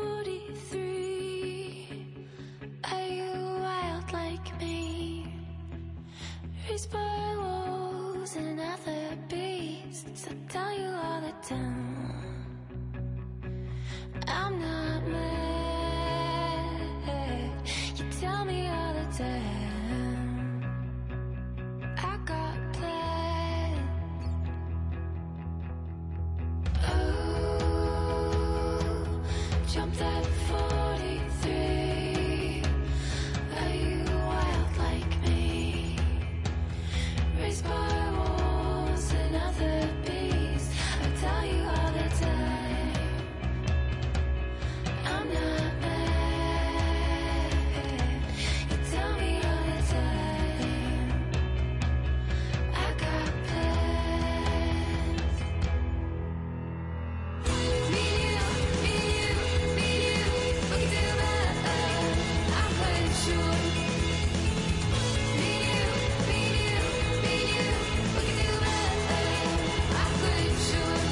R: 43. Are you wild like me? Raised by wolves and other beasts. I tell you all the time, I'm not mad. You tell me all the time, I got plans. Oh, jumped at 43. Are you wild like me? Raised by wolves and other beasts. I tell you all the time, I'm not mad. You tell me all the time, I got plans. Me you, we can do better. I'm quite sure. Me you, we can do better. I'm quite sure.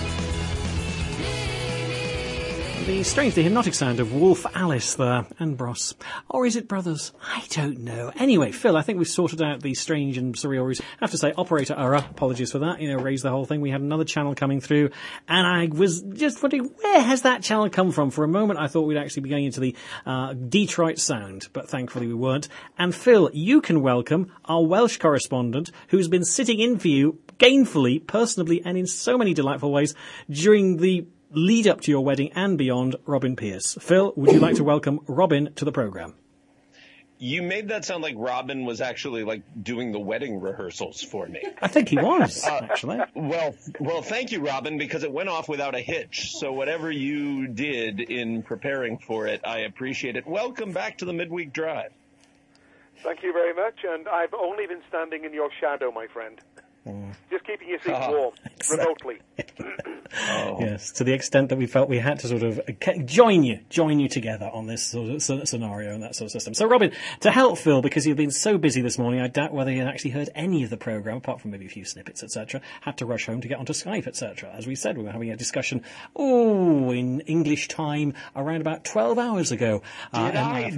B: The strangely hypnotic sound of Wolf Alice there, and Bros. Or is it brothers? I don't know. Anyway, Phil, I think we've sorted out the strange and surreal reason. I have to say, operator error, apologies for that, raised the whole thing. We had another channel coming through, and I was just wondering, where has that channel come from? For a moment, I thought we'd actually be going into the Detroit sound, but thankfully we weren't. And Phil, you can welcome our Welsh correspondent, who's been sitting in for you, gainfully, personally, and in so many delightful ways, during the lead up to your wedding and beyond, Robin Pierce. Phil, would you like to welcome Robin to the programme?
P: You made that sound like Robin was actually doing the wedding rehearsals for me.
B: I think he was, actually.
P: Well, thank you, Robin, because it went off without a hitch. So whatever you did in preparing for it, I appreciate it. Welcome back to the Midweek Drive.
S: Thank you very much, and I've only been standing in your shadow, my friend. Just keeping your seat warm, remotely.
B: Yes, to the extent that we felt we had to sort of join you together on this sort of scenario and that sort of system. So, Robin, to help Phil, because you've been so busy this morning, I doubt whether you actually heard any of the programme, apart from maybe a few snippets, etc. Had to rush home to get onto Skype, etc. As we said, we were having a discussion, in English time, around about 12 hours ago.
P: Did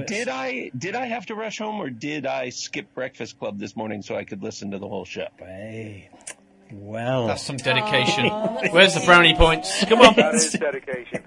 P: I have to rush home, or did I skip Breakfast Club this morning so I could listen to the whole show?
B: Hey. Well,
A: that's some dedication. Where's the brownie points? Come on.
S: That is dedication.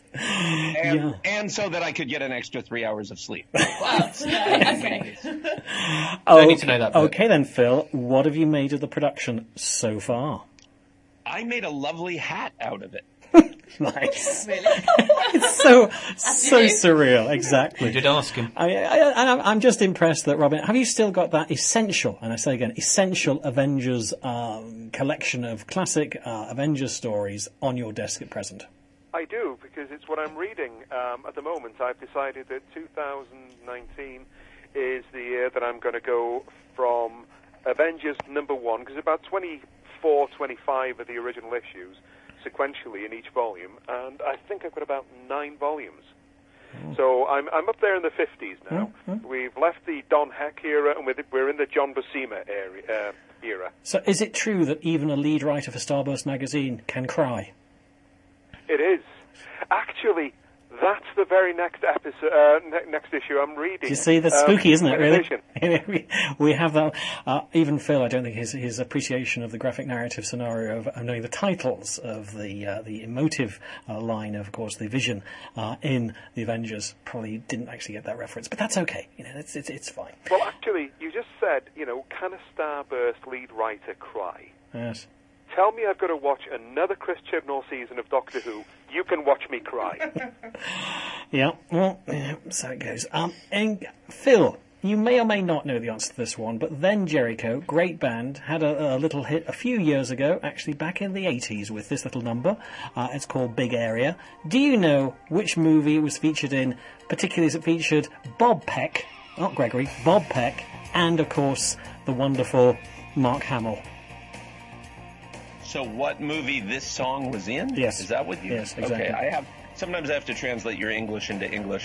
P: And so that I could get an extra 3 hours of sleep.
A: Okay. Don't need to know that bit.
B: Okay then, Phil, what have you made of the production so far?
P: I made a lovely hat out of it.
B: Nice. Really? It's so surreal. Exactly.
A: You did ask him.
B: I'm just impressed that, Robin, have you still got that essential, and I say again, essential Avengers collection of classic Avengers stories on your desk at present?
S: I do, because it's what I'm reading at the moment. I've decided that 2019 is the year that I'm going to go from Avengers #1, because about 24, 25 of the original issues sequentially in each volume, and I think I've got about 9 volumes. So I'm up there in the 50s now. We've left the Don Heck era, and we're in the John Buscema era.
B: So is it true that even a lead writer for Starburst magazine can cry?
S: It is. Actually, that's the very next episode, next issue I'm reading.
B: You see, that's spooky, isn't it, really? we have that. Even Phil, I don't think his appreciation of the graphic narrative scenario of knowing the titles of the emotive line of course, the Vision in the Avengers probably didn't actually get that reference. But that's okay. It's fine.
S: Well, actually, you just said, can a Starburst lead writer cry?
B: Yes.
S: Tell me I've got to watch another Chris Chibnall season of Doctor Who. You can watch me cry.
B: Yeah, well, so it goes. And Phil, you may or may not know the answer to this one, but Then Jericho, great band, had a little hit a few years ago, actually back in the 80s with this little number. It's called Big Area. Do you know which movie it was featured in, particularly as it featured Bob Peck, not Gregory, Bob Peck, and, of course, the wonderful Mark Hamill?
P: So what movie this song was in?
B: Yes.
P: Is that what you...
B: Yes, exactly.
P: Okay, sometimes I have to translate your English into English.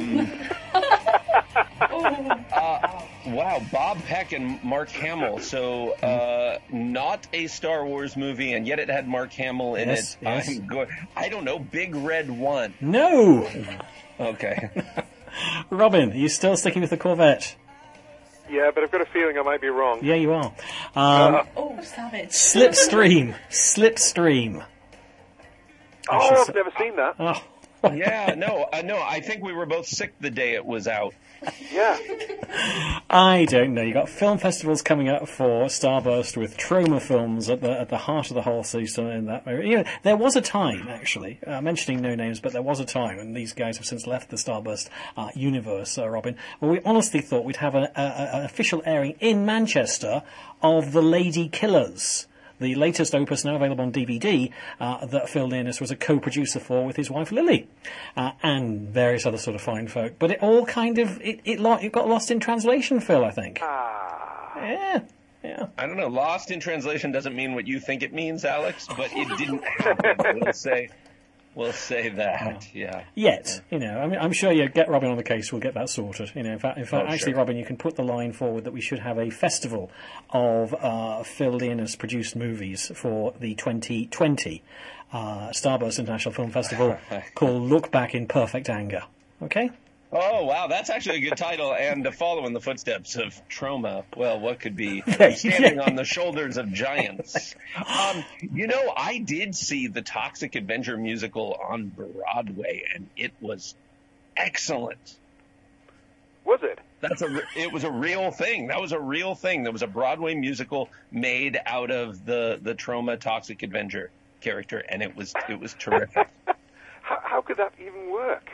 P: Wow, Bob Peck and Mark Hamill. So, not a Star Wars movie, and yet it had Mark Hamill in it.
B: Yes.
P: I don't know, Big Red 1.
B: No!
P: Okay.
B: Robin, are you still sticking with the Corvette?
S: Yeah, but I've got a feeling I might be wrong.
B: Yeah, you are.
C: Savage.
B: Slipstream.
S: Oh, I've never seen that.
B: Oh,
P: Yeah, no, I think we were both sick the day it was out.
S: Yeah.
B: I don't know. You got film festivals coming up for Starburst with Troma films at the heart of the whole season. In that, there was a time actually, mentioning no names, but there was a time, and these guys have since left the Starburst universe, Robin, where we honestly thought we'd have an official airing in Manchester of The Lady Killers, the latest opus now available on DVD that Phil Leonis was a co-producer for with his wife Lily, and various other sort of fine folk. But it all kind of it got lost in translation, Phil, I think. Yeah.
P: I don't know. Lost in translation doesn't mean what you think it means, Alex, but it didn't happen. We'll say that, yeah.
B: Yet, I mean, I'm sure you get Robin on the case. We'll get that sorted. In fact, actually,
P: sure.
B: Robin, you can put the line forward that we should have a festival of Phil Leonis produced movies for the 2020 Starburst International Film Festival called "Look Back in Perfect Anger." Okay.
P: Oh, wow, that's actually a good title, and to follow in the footsteps of Troma, well, what could be standing on the shoulders of giants? I did see the Toxic Avenger musical on Broadway, and it was excellent.
S: Was it?
P: It was a real thing. That was a real thing. There was a Broadway musical made out of the Troma Toxic Avenger character, and it was terrific.
S: How could that even work?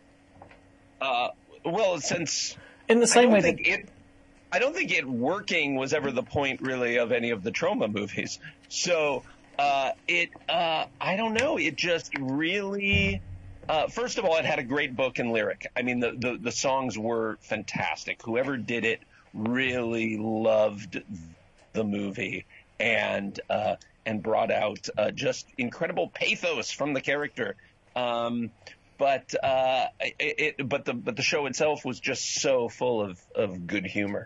P: Well, since
B: in the same way
P: I don't think it working was ever the point really of any of the Troma movies. So I don't know. It just really. First of all, it had a great book and lyric. I mean, the songs were fantastic. Whoever did it really loved the movie and brought out just incredible pathos from the character. But the show itself was just so full of good humor.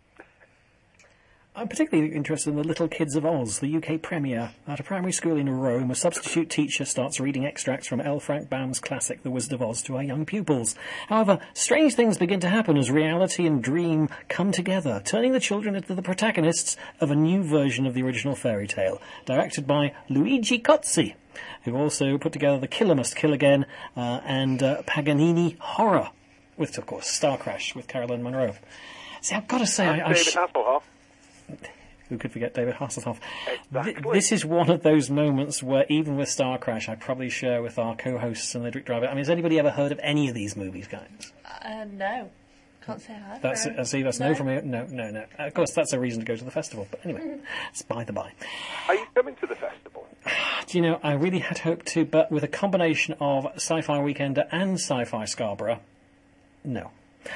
B: I'm particularly interested in The Little Kids of Oz, the UK premiere. At a primary school in Rome, a substitute teacher starts reading extracts from L. Frank Baum's classic The Wizard of Oz to her young pupils. However, strange things begin to happen as reality and dream come together, turning the children into the protagonists of a new version of the original fairy tale, directed by Luigi Cozzi, who also put together The Killer Must Kill Again and Paganini Horror, with, of course, Star Crash with Carolyn Monroe. See, I've got to say...
S: David Hasselhoff.
B: Who could forget David Hasselhoff?
S: Exactly.
B: This is one of those moments where, even with Star Crash, I probably share with our co-hosts and Ledrick Driver. I mean, has anybody ever heard of any of these movies, guys?
C: No. Can't say I have.
B: That's no from me. No. Of course, that's a reason to go to the festival. But anyway, it's by the by.
S: Are you coming to the festival?
B: Do you know, I really had hoped to, but with a combination of Sci-Fi Weekender and Sci-Fi Scarborough, no.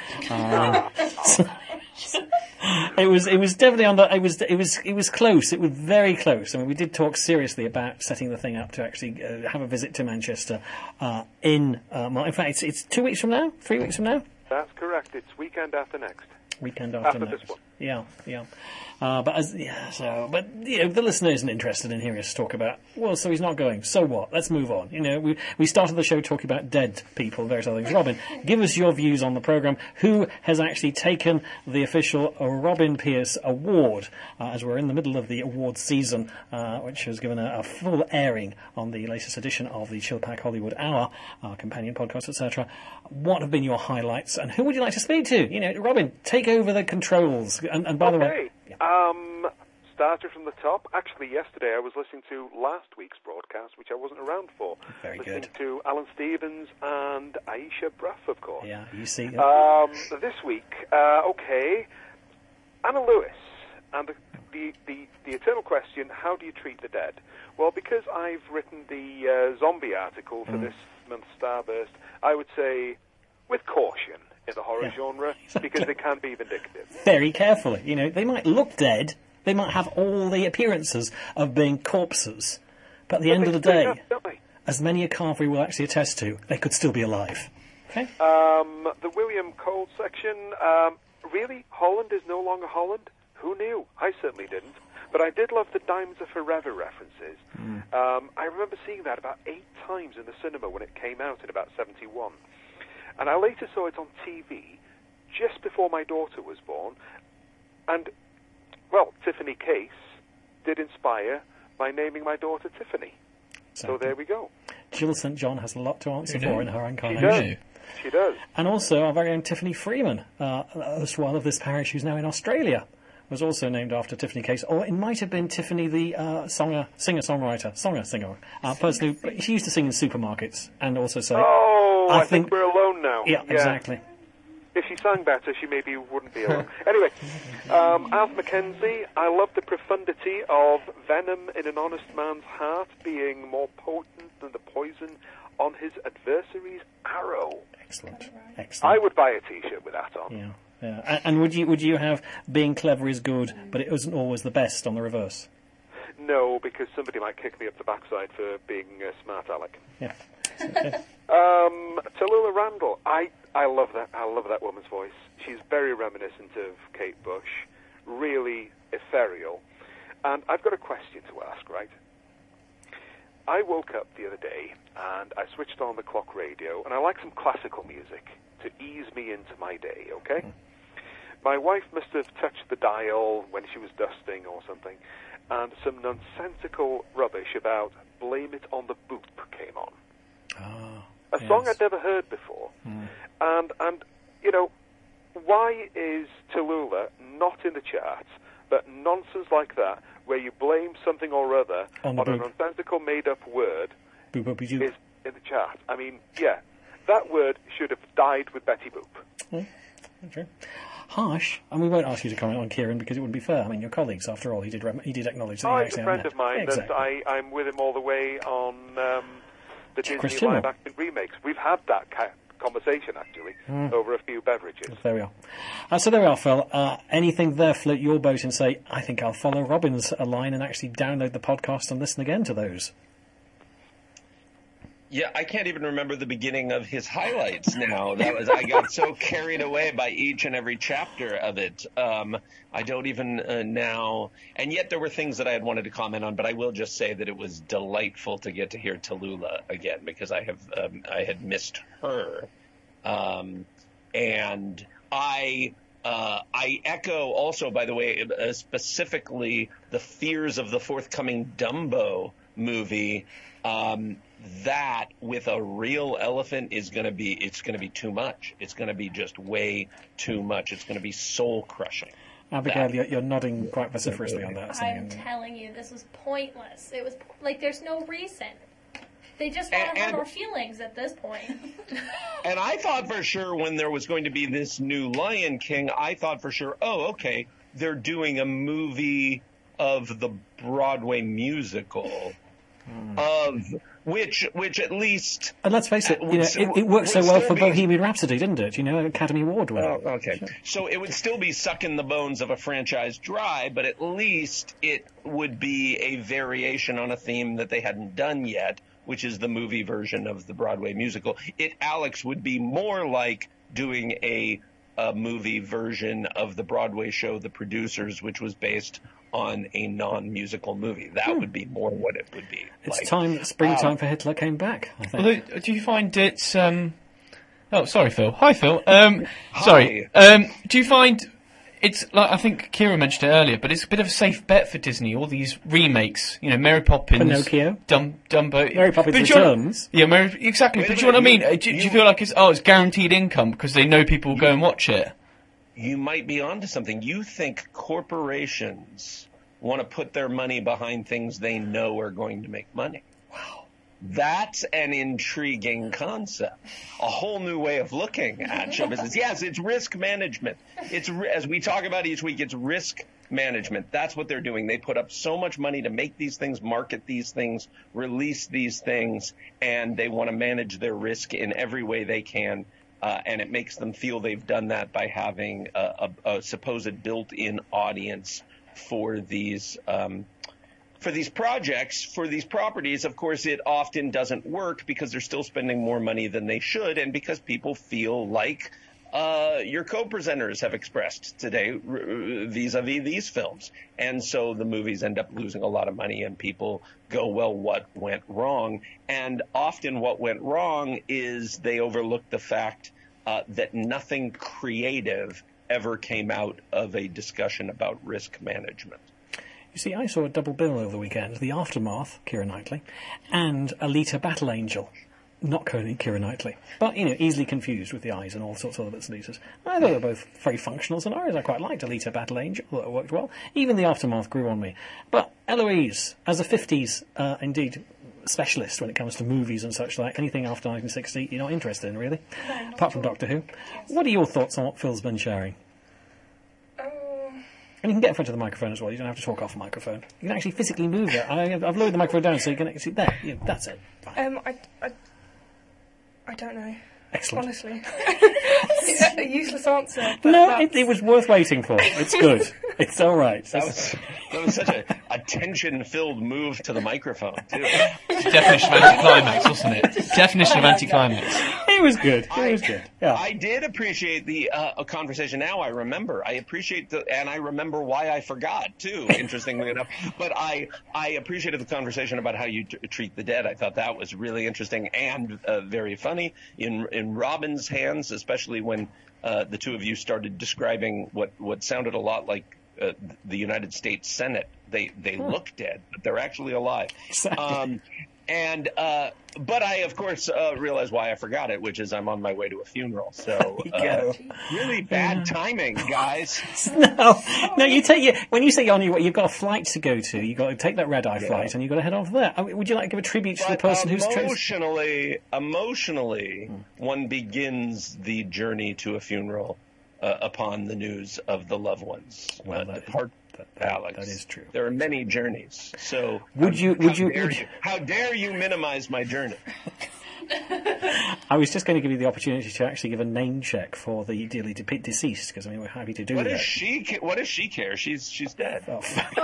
B: It was definitely on the. It was close. It was very close. I mean, we did talk seriously about setting the thing up to actually have a visit to Manchester in fact, it's 2 weeks from now, 3 weeks from now.
S: That's correct. It's weekend after next.
B: Weekend after
S: next.
B: This one. Yeah. But the listener isn't interested in hearing us talk about. Well, so he's not going. So what? Let's move on. We started the show talking about dead people, various other things. Robin, give us your views on the programme. Who has actually taken the official Robin Pierce Award, as we're in the middle of the awards season, which has given a full airing on the latest edition of the Chillpack Hollywood Hour, our companion podcast, etc. What have been your highlights, and who would you like to speak to? Robin, take over the controls. And by the way...
S: Started from the top. Actually, yesterday I was listening to last week's broadcast, which I wasn't around for.
B: Very
S: listening
B: good.
S: to Alan Stevens and Aisha Bruff, of course.
B: Yeah, you see.
S: This week, Anna Lewis and the eternal question: how do you treat the dead? Well, because I've written the zombie article for this month's Starburst, I would say with caution in the horror genre, because they can be vindictive.
B: Very carefully. They might look dead. They might have all the appearances of being corpses. But at the end of the day, as many a carvery will actually attest to, they could still be alive. Okay?
S: The William Cole section, really, Holland is no longer Holland? Who knew? I certainly didn't. But I did love the Diamonds Are Forever references. I remember seeing that about 8 times in the cinema when it came out in about 71. And I later saw it on TV just before my daughter was born. And, well, Tiffany Case did inspire by naming my daughter Tiffany. So there we go.
B: Jill St. John has a lot to answer for in her
S: She
B: incarnation.
S: does. She does.
B: And also our very own Tiffany Freeman, erstwhile of this parish, who's now in Australia, was also named after Tiffany Case, or it might have been Tiffany the singer, person who she used to sing in supermarkets and also say,
S: I think we're alone now.
B: Yeah, exactly.
S: If she sang better, she maybe wouldn't be alone. Anyway, Alf Mackenzie, I love the profundity of venom in an honest man's heart being more potent than the poison on his adversary's arrow.
B: Excellent.
S: I would buy a T-shirt with that on.
B: Yeah. And would you have being clever is good, but it isn't always the best on the reverse?
S: No, because somebody might kick me up the backside for being smart, Alec.
B: Yeah.
S: Tallulah Randall, I love that. I love that woman's voice. She's very reminiscent of Kate Bush, really ethereal. And I've got a question to ask, right? I woke up the other day and I switched on the clock radio, and I like some classical music to ease me into my day, okay? My wife must have touched the dial when she was dusting or something, and some nonsensical rubbish about Blame It on the Boop came on. A song I'd never heard before. And you know, why is Tallulah not in the charts, but nonsense like that, where you blame something or other on a nonsensical made-up word, is in the chart? I mean, yeah, that word should have died with Betty Boop.
B: Okay. Harsh. And we won't ask you to comment on Kieran because it wouldn't be fair. I mean, you're colleagues after all. He did acknowledge that you
S: He's
B: actually
S: a friend
B: have
S: of mine,
B: Exactly.
S: and I'm with him all the way on the Disney
B: Chris Timmer.
S: live-action remakes. We've had that conversation, actually, over a few beverages.
B: There we are. So there we are, Phil. Anything there float your boat and say, I think I'll follow Robin's line and actually download the podcast and listen again to those?
P: Yeah, I can't even remember the beginning of his highlights now. I got so carried away by each and every chapter of it. I don't even now. And yet there were things that I had wanted to comment on, but I will just say that it was delightful to get to hear Tallulah again because I had missed her. And I echo also, by the way, specifically the fears of the forthcoming Dumbo movie. That with a real elephant it's going to be too much. It's going to be just way too much. It's going to be soul crushing.
B: Abigail, you're nodding quite vociferously on that.
E: I'm telling you, this was pointless. It was like there's no reason. They just want to hurt our feelings at this point.
P: And I thought for sure when there was going to be this new Lion King, I thought for sure, okay, they're doing a movie of the Broadway musical. Of which at least,
B: and let's face it, it worked so well for Bohemian Rhapsody, didn't it? Academy Award winner.
P: Oh, okay. So it would still be sucking the bones of a franchise dry, but at least it would be a variation on a theme that they hadn't done yet, which is the movie version of the Broadway musical. Alex, would be more like doing a movie version of the Broadway show The Producers, which was based on a non-musical movie. That would be more what it would be.
B: It's springtime for Hitler came back, I think.
A: Although, do you find it's... Oh, sorry, Phil. Hi, Phil. Sorry. Do you find it's, like I think Kira mentioned it earlier, but it's a bit of a safe bet for Disney, all these remakes, Mary Poppins...
B: Pinocchio.
A: Dumbo...
B: Mary Poppins Returns.
A: Exactly. But do you know what I mean? Do you feel like it's guaranteed income because they know people will go and watch it?
P: You might be onto something. You think corporations want to put their money behind things they know are going to make money.
B: Wow.
P: That's an intriguing concept. A whole new way of looking at show business. Yes, it's risk management. As we talk about each week, it's risk management. That's what they're doing. They put up so much money to make these things, market these things, release these things, and they want to manage their risk in every way they can. And it makes them feel they've done that by having a supposed built-in audience for these projects, for these properties. Of course, it often doesn't work because they're still spending more money than they should, and because people feel like your co-presenters have expressed today vis-a-vis these films. And so the movies end up losing a lot of money, and people go, well, what went wrong? And often what went wrong is they overlooked the fact that nothing creative ever came out of a discussion about risk management.
B: You see, I saw a double bill over the weekend. The Aftermath, Keira Knightley, and Alita Battle Angel. Not Keira Knightley. But, easily confused with the eyes and all sorts of other bits and pieces. I thought they were both very functional scenarios. I quite liked Alita Battle Angel. Thought it worked well. Even the Aftermath grew on me. But, Eloise, as a 50s, indeed, specialist when it comes to movies and such like, anything after 1960 you're not interested in, really? Apart from Doctor Who. What are your thoughts on what Phil's been sharing? And you can get in front of the microphone as well. You don't have to talk off the microphone. You can actually physically move it. I've lowered the microphone down so you can actually... There, that's it.
N: I don't know.
B: Excellent.
N: Honestly. A useless answer.
B: No, it was worth waiting for. It's good. It's all right.
P: That was such a tension-filled move to the microphone, too.
A: Definition of anticlimax, wasn't it? Definition of anticlimax.
B: It was good. It was good. Yeah.
P: I did appreciate the conversation. Now I remember. I appreciate and I remember why I forgot, too, interestingly enough. But I appreciated the conversation about how you treat the dead. I thought that was really interesting and very funny. In Robin's hands, especially when the two of you started describing what sounded a lot like the United States Senate. They look dead, but they're actually alive.
B: Exactly.
P: But I, of course, realized why I forgot it, which is I'm on my way to a funeral. So really bad timing, guys.
B: No, when you say you've got a flight to go to, you've got to take that red-eye flight, and you've got to head off there. Would you like to give a tribute to the person who's...
P: Emotionally, one begins the journey to a funeral upon the news of the loved ones.
B: Well,
P: Alex,
B: that is true.
P: There are many journeys. So how dare you minimize my journey?
B: I was just going to give you the opportunity to actually give a name check for the dearly deceased, because we're happy to do that.
P: What does she care? She's dead.
B: Oh.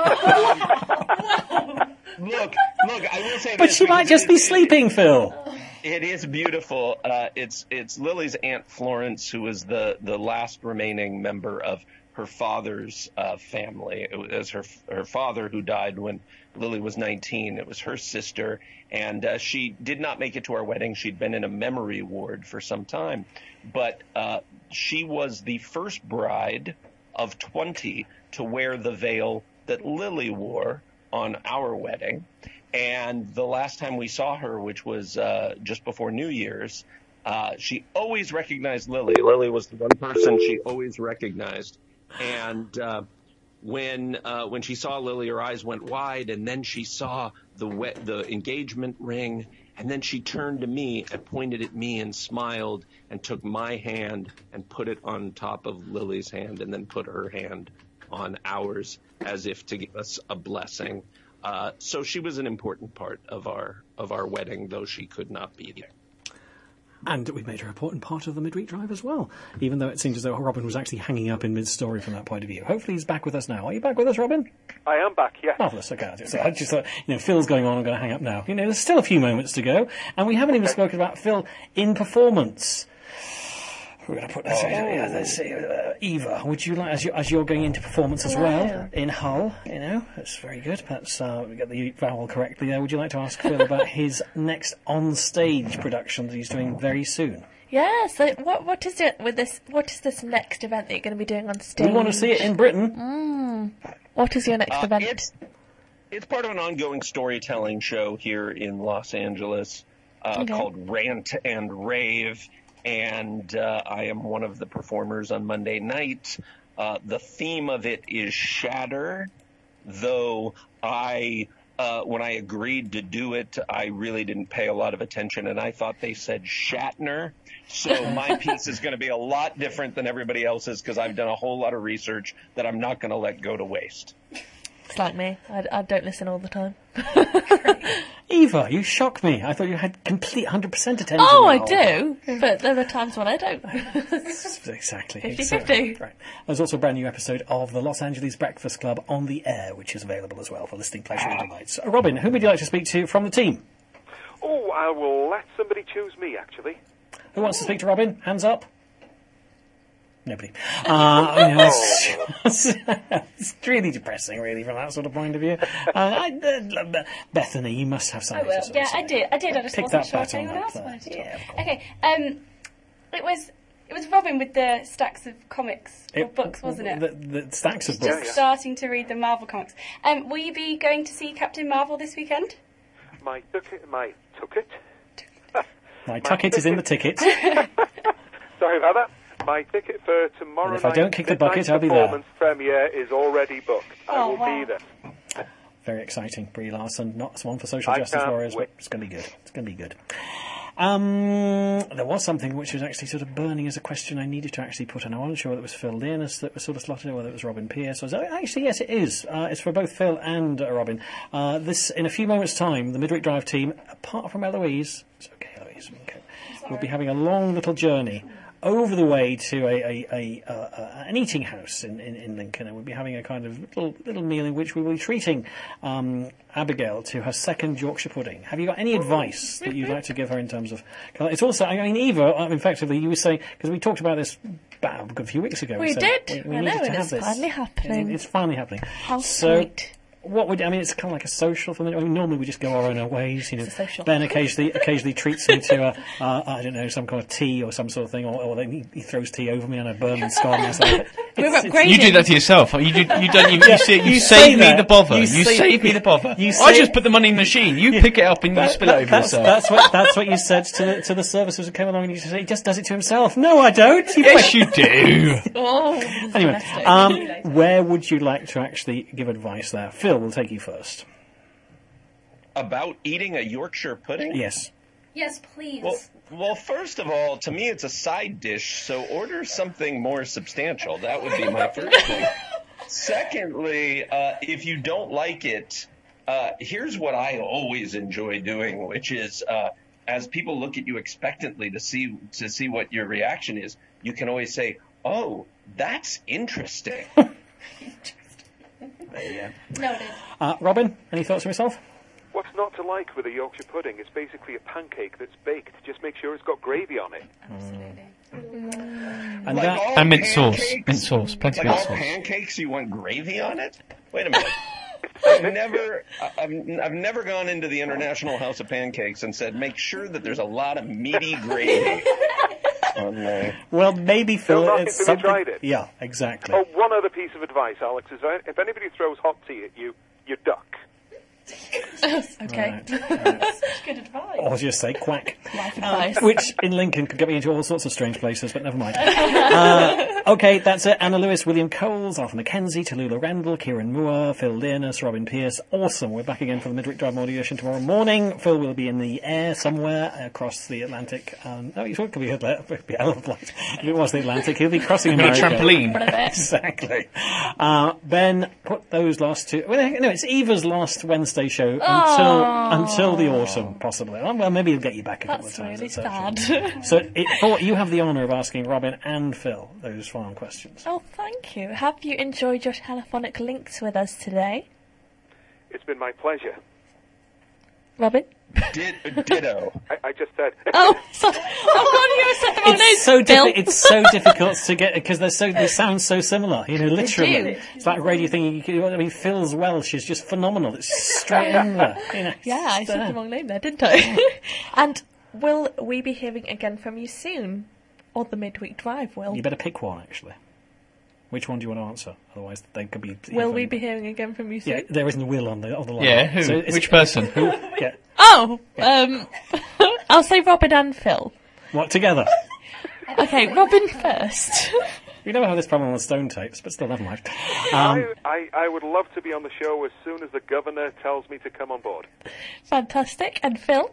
P: Look, I will say this.
B: But she might just be sleeping, Phil.
P: It is beautiful. It's Lily's Aunt Florence, who is the last remaining member of her father's family. It was her father who died when Lily was 19. It was her sister, and she did not make it to our wedding. She'd been in a memory ward for some time, but she was the first bride of 20 to wear the veil that Lily wore on our wedding. And the last time we saw her, which was just before New Year's, she always recognized Lily. Lily was the one person she always recognized. And when she saw Lily, her eyes went wide, and then she saw the engagement ring, and then she turned to me and pointed at me and smiled and took my hand and put it on top of Lily's hand, and then put her hand on ours as if to give us a blessing. So she was an important part of our wedding, though she could not be there.
B: And we made her an important part of the midweek drive as well, even though it seems as though Robin was actually hanging up in mid-story from that point of view. Hopefully he's back with us now. Are you back with us, Robin?
S: I am back, yes.
B: Marvellous, okay. So I just thought, Phil's going on, I'm going to hang up now. There's still a few moments to go, and we haven't even spoken about Phil in performance. We're going to put that. Let's see. Eva, would you like, as you're going into performance as well in Hull? That's very good. Perhaps we get the vowel correctly there. Would you like to ask Phil about his next on-stage production that he's doing very soon?
C: Yeah. So what is it with this? What is this next event that you're going to be doing on stage?
B: We want to see it in Britain.
C: What is your next event?
P: It's part of an ongoing storytelling show here in Los Angeles called Rant and Rave. And I am one of the performers on Monday night. The theme of it is shatter, though when I agreed to do it, I really didn't pay a lot of attention, and I thought they said Shatner. So my piece is going to be a lot different than everybody else's, because I've done a whole lot of research that I'm not going to let go to waste.
C: It's like me. I don't listen all the time.
B: Eva, you shock me. I thought you had complete 100% attention.
C: Oh, I do. But there are times when I don't.
B: Exactly.
C: 50-50.
B: Right. There's also a brand new episode of the Los Angeles Breakfast Club on the air, which is available as well for listening pleasure and delights. Robin, who would you like to speak to from the team?
S: Oh, I will let somebody choose me, actually.
B: Who wants to speak to Robin? Hands up. Nobody. It's really depressing, really, from that sort of point of view. Bethany, you must have something to say.
O: Yeah, I did. I just
B: Pick
O: wasn't
B: that
O: sure if
B: baton
O: anyone
B: up
O: else
B: there.
O: wanted to.
B: Yeah,
O: Okay. It was Robin with the stacks of comics or books, wasn't it?
B: The stacks of books.
O: Just starting to read the Marvel comics. Will you be going to see Captain Marvel this weekend?
S: My tucket.
B: My tucket is in the ticket.
S: Sorry about that. My ticket for tomorrow
B: And if I don't kick the bucket, I'll be there.
S: performance premiere is already booked. I will be there.
B: Very exciting. Brie Larson, not one for social
S: I
B: justice
S: can't
B: warriors,
S: wait.
B: but it's going to be good. It's going to be good. There was something which was actually sort of burning as a question I needed to actually put, and I wasn't sure whether it was Phil Dearness that was sort of slotted in, or whether it was Robin Pierce. Actually, yes, it is. It's for both Phil and Robin. This, in a few moments' time, the Midweek Drive team, apart from Eloise, it's okay, Eloise, okay, we'll be having a long little journey over the way to an eating house in Lincoln, and we'll be having a kind of little meal in which we will be treating Abigail to her second Yorkshire pudding. Have you got any advice that you'd like to give her in terms of... It's also, I mean, Eva, effectively, you were saying, because we talked about this a few weeks ago.
C: We
B: said
C: did.
B: We
C: I
B: needed
C: know,
B: to
C: and
B: have
C: it's
B: this.
C: finally happening.
B: It's finally happening.
C: How
B: so,
C: sweet.
B: what would, I mean, it's kind of like a social for me. I mean, normally we just go our own ways, you know.
C: It's a social.
B: Ben occasionally treats me to I don't know, some kind of tea or some sort of thing, or then he throws tea over me and I burn and scarred myself.
C: We're upgrading.
A: You do that to yourself. You save me the bother. You save me the bother. I just put the money in the machine. You pick it up and you spill it over yourself.
B: That's what you said to the servicers who came along, and you said he just does it to himself. No, I don't.
A: Yes, you do.
B: Anyway, where would you like to actually give advice there? Phil, we'll take you first.
P: About eating a Yorkshire pudding?
B: Yes.
O: Yes, please.
P: Well, first of all, to me it's a side dish, so order something more substantial. That would be my first thing. Secondly, if you don't like it, here's what I always enjoy doing, which is as people look at you expectantly to see what your reaction is, you can always say, "Oh, that's interesting."
O: Noted.
B: Robin, any thoughts on yourself?
S: What's not to like with a Yorkshire pudding? It's basically a pancake that's baked. Just make sure it's got gravy on it.
B: And,
A: And mint sauce. Mint sauce. Plenty of
P: Like
A: mint
P: all
A: sauce.
P: pancakes, you want gravy on it? Wait a minute. I've never gone into the International House of Pancakes and said, make sure that there's a lot of meaty gravy on there.
B: Well, maybe Phil,
S: Not
B: it's
S: until you
B: something.
S: tried it.
B: Yeah, exactly.
S: Oh, one other piece of advice, Alex, is if anybody throws hot tea at you, you duck.
C: Okay.
J: Such good advice.
B: Or just say quack.
C: Life advice.
B: Which in Lincoln could get me into all sorts of strange places, but never mind. Okay, that's it. Anna Lewis, William Coles, Arthur Mackenzie, Tallulah Randall, Kieran Moore, Phil Dearness, Robin Pierce. Awesome. We're back again for the Midweek Drive Morning Edition tomorrow morning. Phil will be in the air somewhere across the Atlantic. No, he could be a hell of a flight. If it was the Atlantic, he'll be crossing
A: On a
B: America.
A: trampoline.
B: Exactly. Ben, put those last two... Well, no, it's Eva's last Wednesday show until the autumn, possibly. Well, maybe he'll get you back a couple
C: That's
B: of times.
C: really
B: etc.
C: sad.
B: So you have the honour of asking Robin and Phil those final questions.
C: Oh, thank you. Have you enjoyed your telephonic links with us today?
S: It's been my pleasure.
C: Robin?
P: Ditto.
S: I just said.
C: Oh, sorry. Oh, God, you said the wrong name.
B: It's so difficult to get because they sound so similar. You know, literally,
C: do.
B: it's that radio thing. I mean, Phil's Welsh is just phenomenal. It's straight in there. You know,
C: Yeah, I said the wrong name there, didn't I? And will we be hearing again from you soon? Or the Midweek Drive will?
B: You better pick one, actually. Which one do you want to answer? Otherwise, they could be.
C: Will we be hearing again from you soon?
B: Yeah, there isn't a will on the line.
A: Yeah, who?
B: So it's-
A: Which person?
B: Who? Yeah.
C: Oh, I'll say Robin and Phil.
B: What, together?
C: Okay, Robin first.
B: We never have this problem on the Stone tapes, but still, never mind.
S: I would love to be on the show as soon as the governor tells me to come on board.
C: Fantastic. And Phil?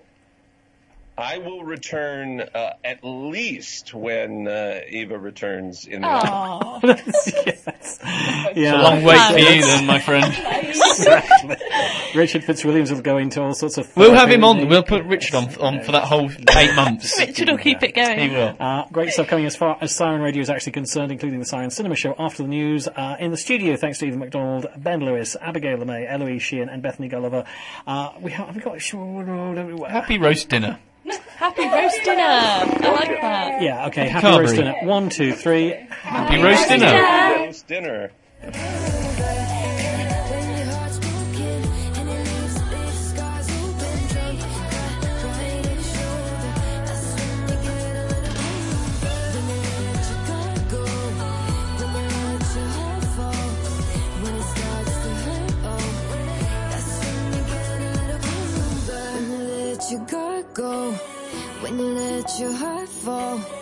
P: I will return at least when Eva returns in the
C: Oh.
B: Yes.
A: It's a long wait for you then, my friend.
B: Exactly. Richard Fitzwilliams will go into all sorts of...
A: We'll have him on. We'll put Richard on for that whole 8 months.
C: Richard will keep it going.
A: He will.
B: Great stuff coming as far as Siren Radio is actually concerned, including the Siren Cinema Show after the news. In the studio, thanks to Stephen MacDonald, Ben Lewis, Abigail LeMay, Eloise Sheehan and Bethany Gulliver. Have we got...
A: Happy roast dinner.
C: Happy roast dinner. I like that.
B: Yeah, okay. Happy
A: Carberry.
B: roast dinner. 1, 2, 3.
A: Happy roast dinner.
P: roast dinner.
R: let your guard go, when you let your heart fall.